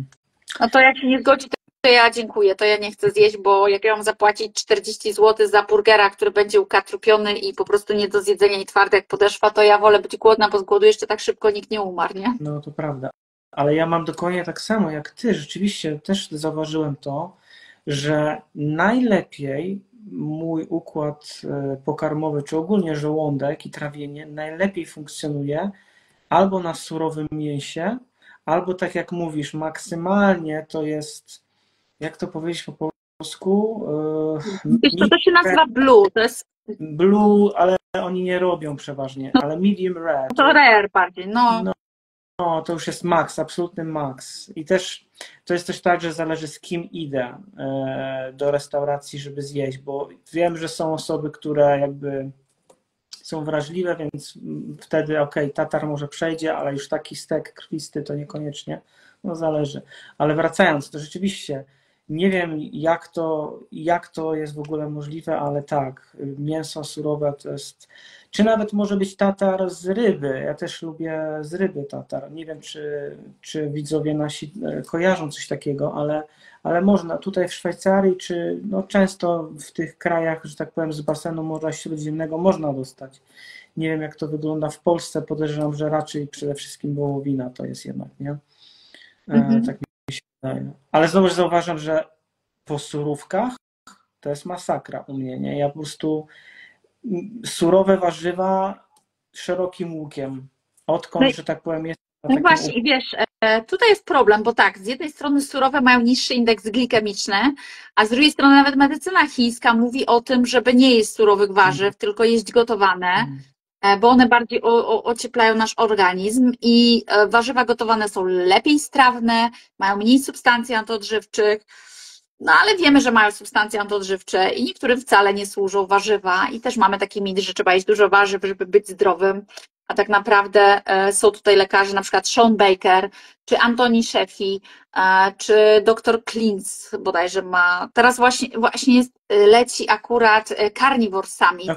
No to jak się nie zgodzi, to ja dziękuję, to ja nie chcę zjeść, bo jak ja mam zapłacić czterdzieści złotych za burgera, który będzie ukatrupiony i po prostu nie do zjedzenia i twardy jak podeszwa, to ja wolę być głodna, bo z głodu jeszcze tak szybko nikt nie umarł, nie? No to prawda. Ale ja mam dokładnie tak samo jak ty. Rzeczywiście też zauważyłem to, że najlepiej mój układ pokarmowy, czy ogólnie żołądek i trawienie najlepiej funkcjonuje albo na surowym mięsie, albo tak jak mówisz, maksymalnie to jest, jak to powiedzieć po polsku? Wiesz, to, to się nazywa blue, to jest... Blue, ale oni nie robią przeważnie, ale medium rare. To rare bardziej, no. no. No, to już jest maks, absolutny maks. I też to jest też tak, że zależy z kim idę do restauracji, żeby zjeść, bo wiem, że są osoby, które jakby są wrażliwe, więc wtedy okej, okay, tatar może przejdzie, ale już taki stek krwisty to niekoniecznie, no zależy. Ale wracając, to rzeczywiście nie wiem jak to, jak to jest w ogóle możliwe, ale tak, mięso surowe to jest, czy nawet może być tatar z ryby, ja też lubię z ryby tatar, nie wiem czy, czy widzowie nasi kojarzą coś takiego, ale, ale można tutaj w Szwajcarii, czy no często w tych krajach, że tak powiem z basenu Morza Śródziemnego można dostać. Nie wiem jak to wygląda w Polsce, podejrzewam, że raczej przede wszystkim wołowina to jest jednak, nie? Mhm. Tak mi się wydaje. Ale znowu zauważam, że po surówkach to jest masakra u mnie, nie? Ja po prostu surowe warzywa szerokim łukiem. Odkąd, no, że tak powiem, jest. No właśnie, i wiesz, tutaj jest problem, bo tak, z jednej strony surowe mają niższy indeks glikemiczny, a z drugiej strony nawet medycyna chińska mówi o tym, żeby nie jeść surowych warzyw, mm. tylko jeść gotowane, mm. bo one bardziej o, o, ocieplają nasz organizm i warzywa gotowane są lepiej strawne, mają mniej substancji antyodżywczych. No ale wiemy, że mają substancje antyodżywcze i niektórym wcale nie służą warzywa i też mamy taki mit, że trzeba jeść dużo warzyw, żeby być zdrowym, a tak naprawdę są tutaj lekarze, na przykład Sean Baker, czy Antoni Sheffi, czy doktor Klintz bodajże ma, teraz właśnie, właśnie jest, leci akurat Carnivore Summit, okay.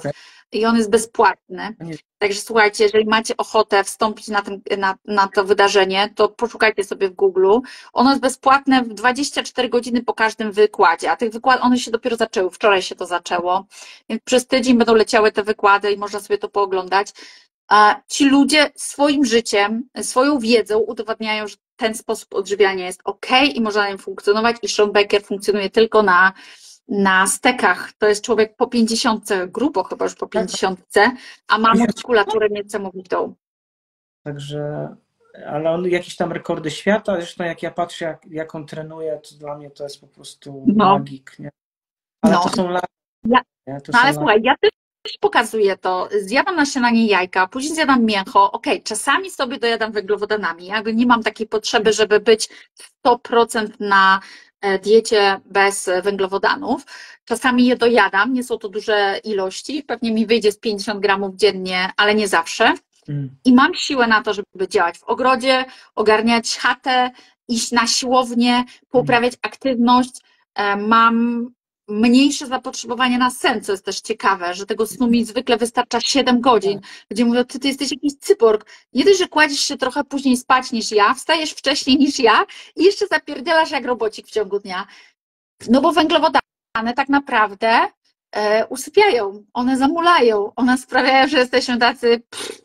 i on jest bezpłatny. Nie. Także słuchajcie, jeżeli macie ochotę wstąpić na, ten, na, na to wydarzenie, to poszukajcie sobie w Google. Ono jest bezpłatne w dwadzieścia cztery godziny po każdym wykładzie, a tych wykładów, one się dopiero zaczęły, wczoraj się to zaczęło, więc przez tydzień będą leciały te wykłady i można sobie to pooglądać. A ci ludzie swoim życiem, swoją wiedzą udowadniają, że ten sposób odżywiania jest ok i można na nim funkcjonować i Shawn Becker funkcjonuje tylko na na stekach. To jest człowiek po pięćdziesiątce, grubo chyba już po pięćdziesiątce, a ma muskulaturę niesamowitą. Także, ale on jakieś tam rekordy świata, zresztą jak ja patrzę, jak, jak on trenuje, to dla mnie to jest po prostu no. magik, nie? Ale no. to są lata. Ja, to no są ale słuchaj, ja też pokazuję to. Zjadam na śniadanie jajka, później zjadam mięcho. Okej, okay, czasami sobie dojadam węglowodanami. Jakby nie mam takiej potrzeby, żeby być sto procent na diecie bez węglowodanów. Czasami je dojadam, nie są to duże ilości, pewnie mi wyjdzie z pięćdziesiąt gramów dziennie, ale nie zawsze. Mm. I mam siłę na to, żeby działać w ogrodzie, ogarniać chatę, iść na siłownię, poprawiać mm. aktywność. Mam mniejsze zapotrzebowanie na sen, co jest też ciekawe, że tego snu mi zwykle wystarcza siedem godzin. Ludzie mówią, ty, ty jesteś jakiś cyborg. Nie dość, że kładziesz się trochę później spać niż ja, wstajesz wcześniej niż ja i jeszcze zapierdzielasz jak robocik w ciągu dnia. No bo węglowodany tak naprawdę e, usypiają, one zamulają, one sprawiają, że jesteśmy tacy... Pff.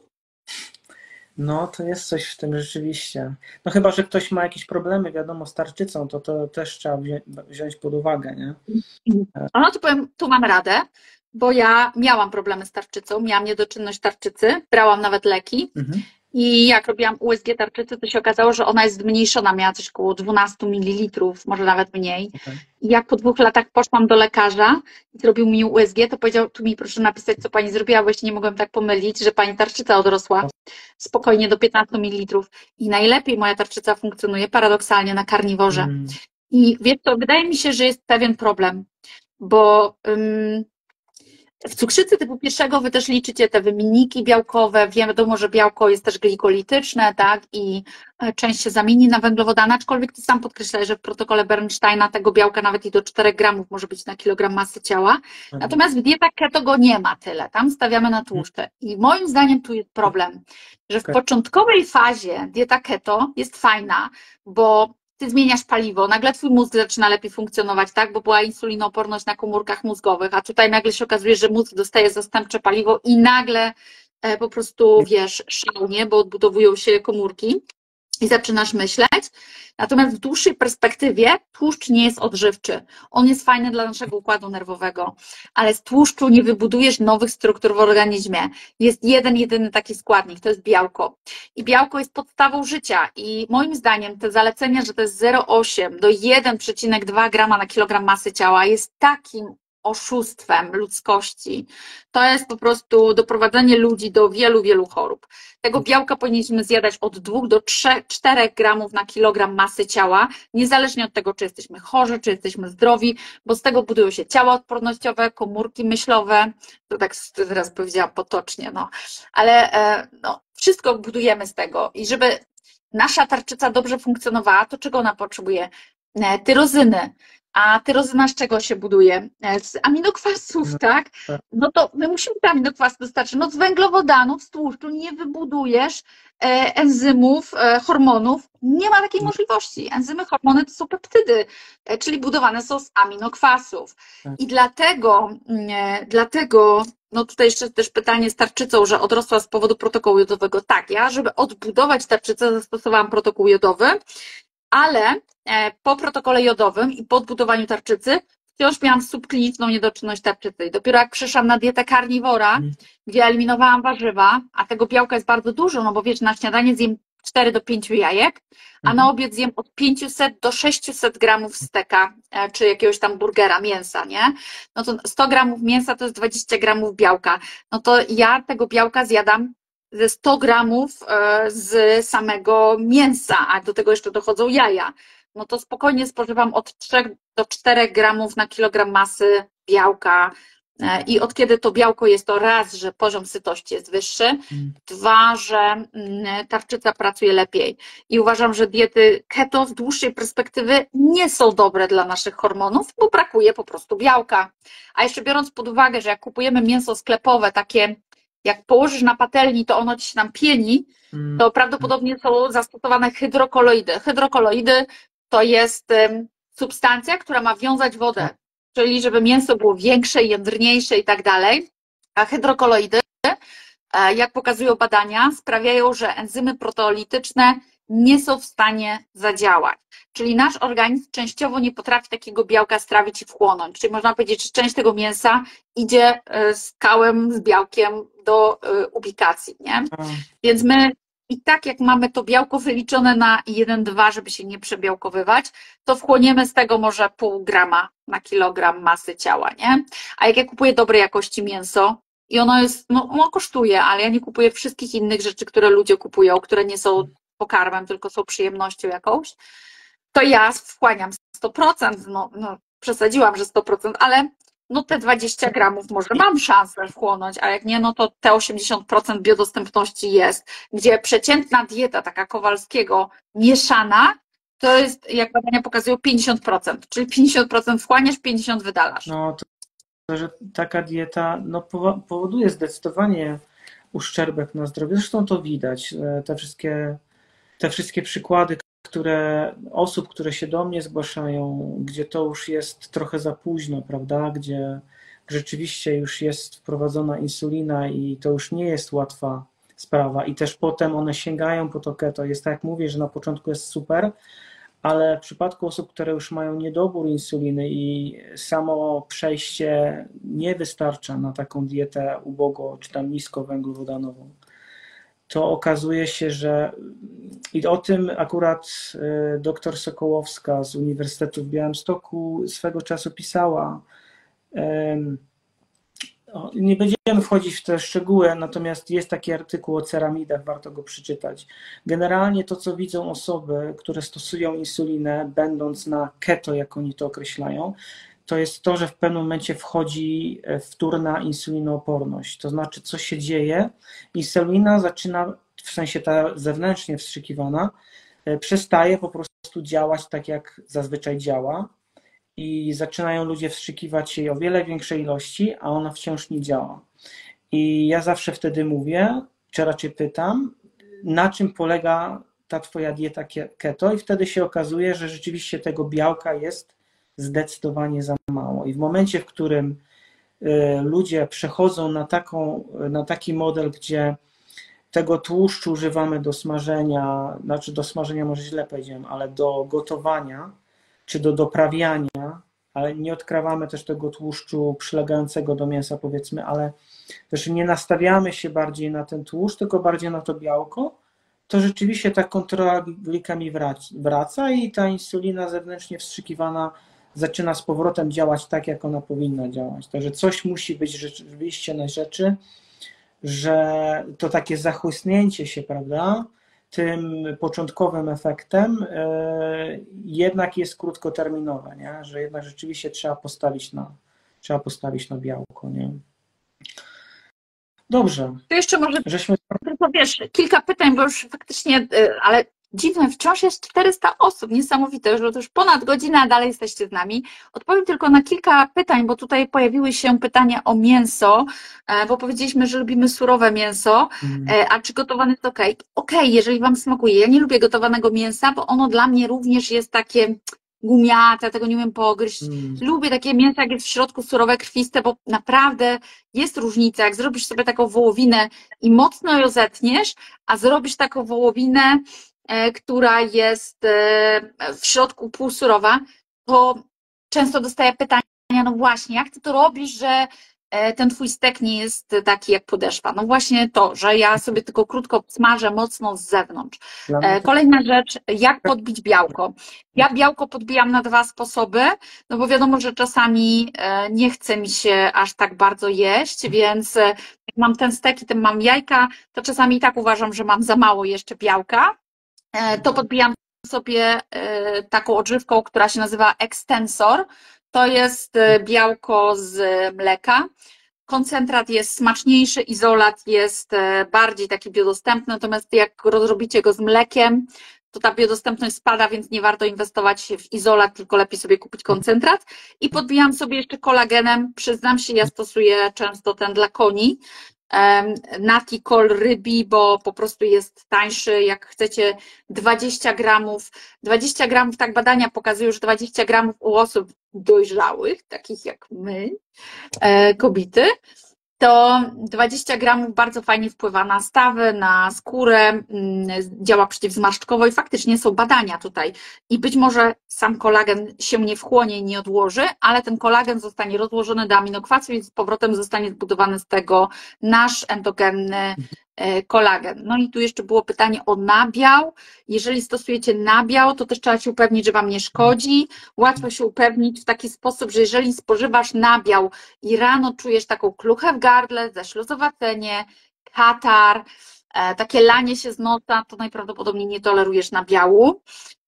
No, to jest coś w tym rzeczywiście. No chyba, że ktoś ma jakieś problemy, wiadomo, z tarczycą, to to też trzeba wziąć pod uwagę, nie? No to powiem, tu mam radę, bo ja miałam problemy z tarczycą, miałam niedoczynność tarczycy, brałam nawet leki mhm. i jak robiłam U S G tarczycy, to się okazało, że ona jest zmniejszona, miała coś około dwanaście mililitrów, może nawet mniej. Okay. I jak po dwóch latach poszłam do lekarza i zrobił mi U S G, to powiedział, tu mi proszę napisać, co pani zrobiła, bo jeszcze nie mogłem tak pomylić, że pani tarczyca odrosła spokojnie do piętnastu mililitrów. I najlepiej moja tarczyca funkcjonuje paradoksalnie na karniworze. Mm. I wiesz co, wydaje mi się, że jest pewien problem, bo ym, w cukrzycy typu pierwszego wy też liczycie te wymienniki białkowe, wiadomo, że białko jest też glikolityczne, tak, i część się zamieni na węglowodany, aczkolwiek ty sam podkreślałeś, że w protokole Bernsteina tego białka nawet i do czterech gramów może być na kilogram masy ciała, natomiast w dietach keto go nie ma tyle, tam stawiamy na tłuszcze i moim zdaniem tu jest problem, że w początkowej fazie dieta keto jest fajna, bo ty zmieniasz paliwo, nagle twój mózg zaczyna lepiej funkcjonować, tak, bo była insulinooporność na komórkach mózgowych, a tutaj nagle się okazuje, że mózg dostaje zastępcze paliwo i nagle e, po prostu, wiesz, szalnie, bo odbudowują się komórki i zaczynasz myśleć. Natomiast w dłuższej perspektywie tłuszcz nie jest odżywczy. On jest fajny dla naszego układu nerwowego, ale z tłuszczu nie wybudujesz nowych struktur w organizmie. Jest jeden, jedyny taki składnik, to jest białko. I białko jest podstawą życia i moim zdaniem te zalecenia, że to jest zero przecinek osiem do jeden przecinek dwa grama na kilogram masy ciała jest takim oszustwem ludzkości. To jest po prostu doprowadzenie ludzi do wielu, wielu chorób. Tego białka powinniśmy zjadać od dwóch do czterech gramów na kilogram masy ciała, niezależnie od tego, czy jesteśmy chorzy, czy jesteśmy zdrowi, bo z tego budują się ciała odpornościowe, komórki myślowe, to tak teraz powiedziałam potocznie, no, ale no, wszystko budujemy z tego i żeby nasza tarczyca dobrze funkcjonowała, to czego ona potrzebuje? Tyrozyny. A tyrozyna z czego się buduje? Z aminokwasów, no, tak? No to my musimy te aminokwasy dostarczyć. No z węglowodanów, z tłuszczu nie wybudujesz e, enzymów, e, hormonów. Nie ma takiej możliwości. Enzymy, hormony to są peptydy, e, czyli budowane są z aminokwasów. I dlatego, e, dlatego, no tutaj jeszcze też pytanie z tarczycą, że odrosła z powodu protokołu jodowego. Tak, ja, żeby odbudować tarczycę, zastosowałam protokół jodowy, ale po protokole jodowym i po odbudowaniu tarczycy wciąż miałam subkliniczną niedoczynność tarczycy. I dopiero jak przeszłam na dietę karniwora, gdzie eliminowałam warzywa, a tego białka jest bardzo dużo, no bo wiesz, na śniadanie zjem cztery do pięciu jajek, a na obiad zjem od pięciuset do sześciuset gramów steka, czy jakiegoś tam burgera, mięsa, nie? No to sto gramów mięsa to jest dwadzieścia gramów białka. No to ja tego białka zjadam ze sto gramów z samego mięsa, a do tego jeszcze dochodzą jaja. No to spokojnie spożywam od trzech do czterech gramów na kilogram masy białka I od kiedy to białko jest, to raz, że poziom sytości jest wyższy, Mm. dwa, że tarczyca pracuje lepiej. I uważam, że diety keto w dłuższej perspektywy nie są dobre dla naszych hormonów, bo brakuje po prostu białka. A jeszcze biorąc pod uwagę, że jak kupujemy mięso sklepowe, takie jak położysz na patelni, to ono ci się tam pieni, Mm. to prawdopodobnie są zastosowane hydrokoloidy. Hydrokoloidy to jest ym, substancja, która ma wiązać wodę, czyli żeby mięso było większe, jędrniejsze i tak dalej. A hydrokoloidy, e, jak pokazują badania, sprawiają, że enzymy proteolityczne nie są w stanie zadziałać. Czyli nasz organizm częściowo nie potrafi takiego białka strawić i wchłonąć. Czyli można powiedzieć, że część tego mięsa idzie e, z kałem, z białkiem do e, ubikacji, nie? A, Więc my i tak jak mamy to białko wyliczone na jeden dwa, żeby się nie przebiałkowywać, to wchłoniemy z tego może pół grama na kilogram masy ciała, nie? A jak ja kupuję dobrej jakości mięso i ono jest, no, ono kosztuje, ale ja nie kupuję wszystkich innych rzeczy, które ludzie kupują, które nie są pokarmem, tylko są przyjemnością jakąś, to ja wchłaniam sto procent, no, no przesadziłam, że sto procent, ale no te dwadzieścia gramów może mam szansę wchłonąć, a jak nie, no to te osiemdziesiąt procent biodostępności jest, gdzie przeciętna dieta taka Kowalskiego mieszana, to jest, jak badania pokazują, pięćdziesiąt procent, czyli pięćdziesiąt procent wchłaniasz, pięćdziesiąt procent wydalasz. no to, że taka dieta no, powo- powoduje zdecydowanie uszczerbek na zdrowie. Zresztą to widać. e, Te wszystkie, te wszystkie przykłady, które osób, które się do mnie zgłaszają, gdzie to już jest trochę za późno, prawda? Gdzie rzeczywiście już jest wprowadzona insulina i to już nie jest łatwa sprawa. I też potem one sięgają po to keto. Jest tak, jak mówię, że na początku jest super, ale w przypadku osób, które już mają niedobór insuliny i samo przejście nie wystarcza na taką dietę ubogo czy tam niskowęglowodanową, to okazuje się, że i o tym akurat y, doktor Sokołowska z Uniwersytetu w Białymstoku swego czasu pisała. Ym, o, Nie będziemy wchodzić w te szczegóły, natomiast jest taki artykuł o ceramidach, warto go przeczytać. Generalnie to, co widzą osoby, które stosują insulinę, będąc na keto, jak oni to określają, to jest to, że w pewnym momencie wchodzi wtórna insulinooporność. To znaczy, co się dzieje? Insulina zaczyna, w sensie ta zewnętrznie wstrzykiwana, przestaje po prostu działać tak, jak zazwyczaj działa i zaczynają ludzie wstrzykiwać jej o wiele większej ilości, a ona wciąż nie działa. I ja zawsze wtedy mówię, czy raczej pytam, na czym polega ta twoja dieta keto, i wtedy się okazuje, że rzeczywiście tego białka jest zdecydowanie za mało. I w momencie, w którym ludzie przechodzą na, taką, na taki model, gdzie tego tłuszczu używamy do smażenia, znaczy do smażenia może źle powiedziałem, ale do gotowania, czy do doprawiania, ale nie odkrawamy też tego tłuszczu przylegającego do mięsa, powiedzmy, ale też nie nastawiamy się bardziej na ten tłuszcz, tylko bardziej na to białko, to rzeczywiście ta kontrola glikemii wraca i ta insulina zewnętrznie wstrzykiwana zaczyna z powrotem działać tak, jak ona powinna działać. Także coś musi być rzeczywiście na rzeczy, że to takie zachłysnięcie się, prawda, tym początkowym efektem jednak jest krótkoterminowe, nie? Że jednak rzeczywiście trzeba postawić na, trzeba postawić na białko. Nie? Dobrze. To jeszcze może, Żeśmy... tylko wiesz, kilka pytań, bo już faktycznie, ale dziwne, wciąż jest czterysta osób, niesamowite, że to już ponad godzinę, a dalej jesteście z nami. Odpowiem tylko na kilka pytań, bo tutaj pojawiły się pytania o mięso, bo powiedzieliśmy, że lubimy surowe mięso, mm. a czy gotowane jest ok? Ok, jeżeli Wam smakuje. Ja nie lubię gotowanego mięsa, bo ono dla mnie również jest takie gumiate, ja tego nie umiem pogryźć. Mm. Lubię takie mięso, jak jest w środku surowe, krwiste, bo naprawdę jest różnica. Jak zrobisz sobie taką wołowinę i mocno ją zetniesz, a zrobisz taką wołowinę, która jest w środku półsurowa, to często dostaję pytania, no właśnie, jak ty to robisz, że ten twój stek nie jest taki jak podeszwa? No właśnie to, że ja sobie tylko krótko smażę mocno z zewnątrz. Kolejna rzecz, jak podbić białko? Ja białko podbijam na dwa sposoby, no bo wiadomo, że czasami nie chce mi się aż tak bardzo jeść, więc jak mam ten stek i tym mam jajka, to czasami i tak uważam, że mam za mało jeszcze białka. To podbijam sobie taką odżywką, która się nazywa Extensor, To jest e, białko z mleka. Koncentrat jest smaczniejszy, izolat jest e, bardziej taki biodostępny, natomiast jak rozrobicie go z mlekiem, to ta biodostępność spada, więc nie warto inwestować w izolat, tylko lepiej sobie kupić koncentrat. I podbijam sobie jeszcze kolagenem. Przyznam się, ja stosuję często ten dla koni. Nati Kol Rybi, bo po prostu jest tańszy. Jak chcecie dwadzieścia gramów, dwadzieścia gramów, tak badania pokazują, że dwadzieścia gramów u osób dojrzałych, takich jak my, kobiety, to dwadzieścia gramów bardzo fajnie wpływa na stawy, na skórę, działa przeciwzmarszczkowo i faktycznie są badania tutaj. I być może sam kolagen się nie wchłonie i nie odłoży, ale ten kolagen zostanie rozłożony do aminokwasów i z powrotem zostanie zbudowany z tego nasz endogenny kolagen. No i tu jeszcze było pytanie o nabiał. Jeżeli stosujecie nabiał, to też trzeba się upewnić, że Wam nie szkodzi. Łatwo się upewnić w taki sposób, że jeżeli spożywasz nabiał i rano czujesz taką kluchę w gardle, zaśluzowacenie, katar, takie lanie się z nosa, to najprawdopodobniej nie tolerujesz nabiału.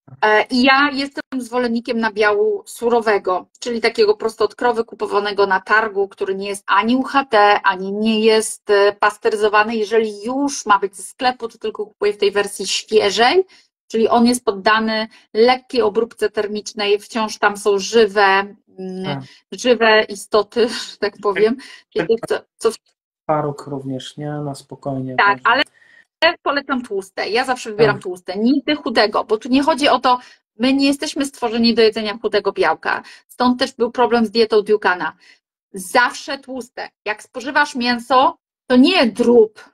I ja jestem zwolennikiem nabiału surowego, czyli takiego prosto od krowy kupowanego na targu, który nie jest ani U H T, ani nie jest pasteryzowany. Jeżeli już ma być ze sklepu, to tylko kupuję w tej wersji świeżej, czyli on jest poddany lekkiej obróbce termicznej, wciąż tam są żywe, tak. żywe istoty, że tak powiem. Co, co... Paruk również, nie? Na spokojnie. Tak, także. ale polecam tłuste. Ja zawsze wybieram tak. tłuste, nigdy chudego, bo tu nie chodzi o to, my nie jesteśmy stworzeni do jedzenia chudego białka. Stąd też był problem z dietą Ducana. Zawsze tłuste. Jak spożywasz mięso, to nie drób,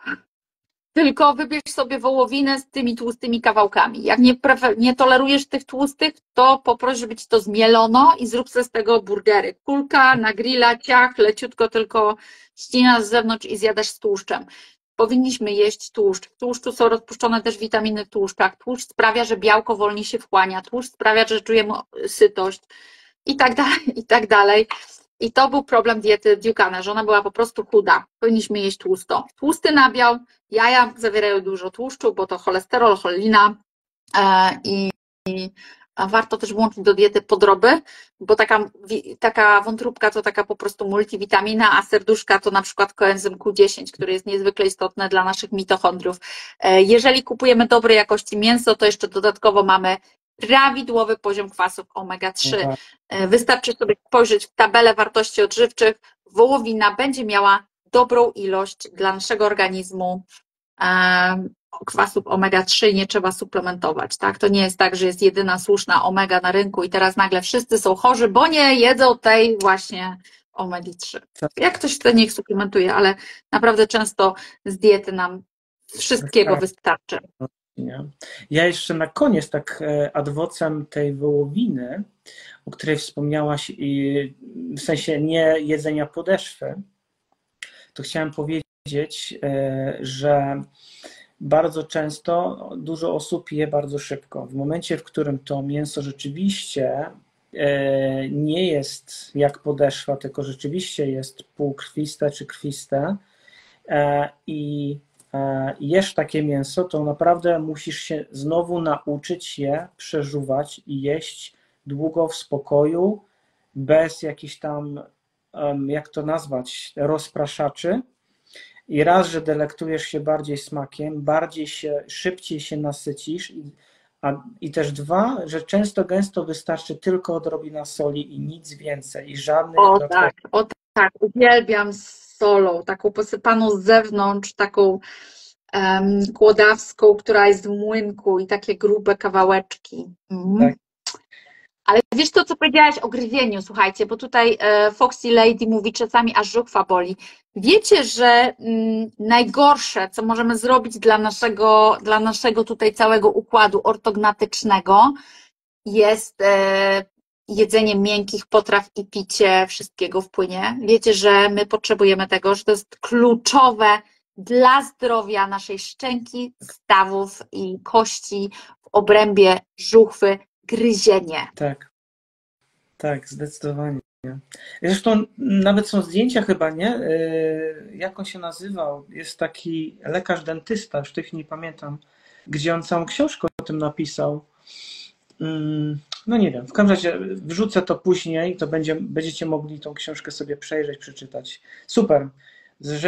tylko wybierz sobie wołowinę z tymi tłustymi kawałkami. Jak nie, nie tolerujesz tych tłustych, to poproś, żeby ci to zmielono i zrób sobie z tego burgery. Kulka na grilla, ciach, leciutko tylko ścinasz z zewnątrz i zjadasz z tłuszczem. Powinniśmy jeść tłuszcz. W tłuszczu są rozpuszczone też witaminy w tłuszczach. Tłuszcz sprawia, że białko wolniej się wchłania. Tłuszcz sprawia, że czujemy sytość i tak dalej, i tak dalej. I to był problem diety Ducana, że ona była po prostu chuda. Powinniśmy jeść tłusto. Tłusty nabiał, jaja zawierają dużo tłuszczu, bo to cholesterol, cholina i, i warto też włączyć do diety podroby, bo taka, taka wątróbka to taka po prostu multivitamina, a serduszka to na przykład koenzym Q dziesięć, który jest niezwykle istotny dla naszych mitochondriów. Jeżeli kupujemy dobrej jakości mięso, to jeszcze dodatkowo mamy prawidłowy poziom kwasów omega trzy. Wystarczy sobie spojrzeć w tabelę wartości odżywczych. Wołowina będzie miała dobrą ilość dla naszego organizmu kwasów omega trzy, nie trzeba suplementować. Tak? To nie jest tak, że jest jedyna słuszna omega na rynku i teraz nagle wszyscy są chorzy, bo nie jedzą tej właśnie omegi trzy. Jak ktoś chce, niech suplementuje, ale naprawdę często z diety nam wszystkiego wystarczy. Nie? Ja jeszcze na koniec, tak ad vocem tej wołowiny, o której wspomniałaś, i w sensie nie jedzenia podeszwy, to chciałem powiedzieć, że bardzo często dużo osób je bardzo szybko. W momencie, w którym to mięso rzeczywiście nie jest jak podeszwa, tylko rzeczywiście jest półkrwiste czy krwiste i jesz takie mięso, to naprawdę musisz się znowu nauczyć je przeżuwać i jeść długo w spokoju, bez jakichś tam, jak to nazwać, rozpraszaczy. I raz, że delektujesz się bardziej smakiem, bardziej się, szybciej się nasycisz i, a, i też dwa, że często gęsto wystarczy tylko odrobina soli i nic więcej i żadnych O dodatkowych. tak, o tak, uwielbiam z solą, taką posypaną z zewnątrz, taką um, kłodawską, która jest w młynku i takie grube kawałeczki. Mm. Tak. Ale wiesz to, co powiedziałaś o gryzieniu, słuchajcie, bo tutaj Foxy Lady mówi, czasami aż żuchwa boli. Wiecie, że mm, najgorsze, co możemy zrobić dla naszego, dla naszego tutaj całego układu ortognatycznego, jest e, jedzenie miękkich potraw i picie wszystkiego w płynie. Wiecie, że my potrzebujemy tego, że to jest kluczowe dla zdrowia naszej szczęki, stawów i kości w obrębie żuchwy. Gryzienie. Tak, tak, zdecydowanie. Zresztą nawet są zdjęcia chyba, nie? Jak on się nazywał? Jest taki lekarz dentysta, już tych nie pamiętam, gdzie on całą książkę o tym napisał. No nie wiem, w każdym razie wrzucę to później, to będzie, będziecie mogli tą książkę sobie przejrzeć, przeczytać. Super.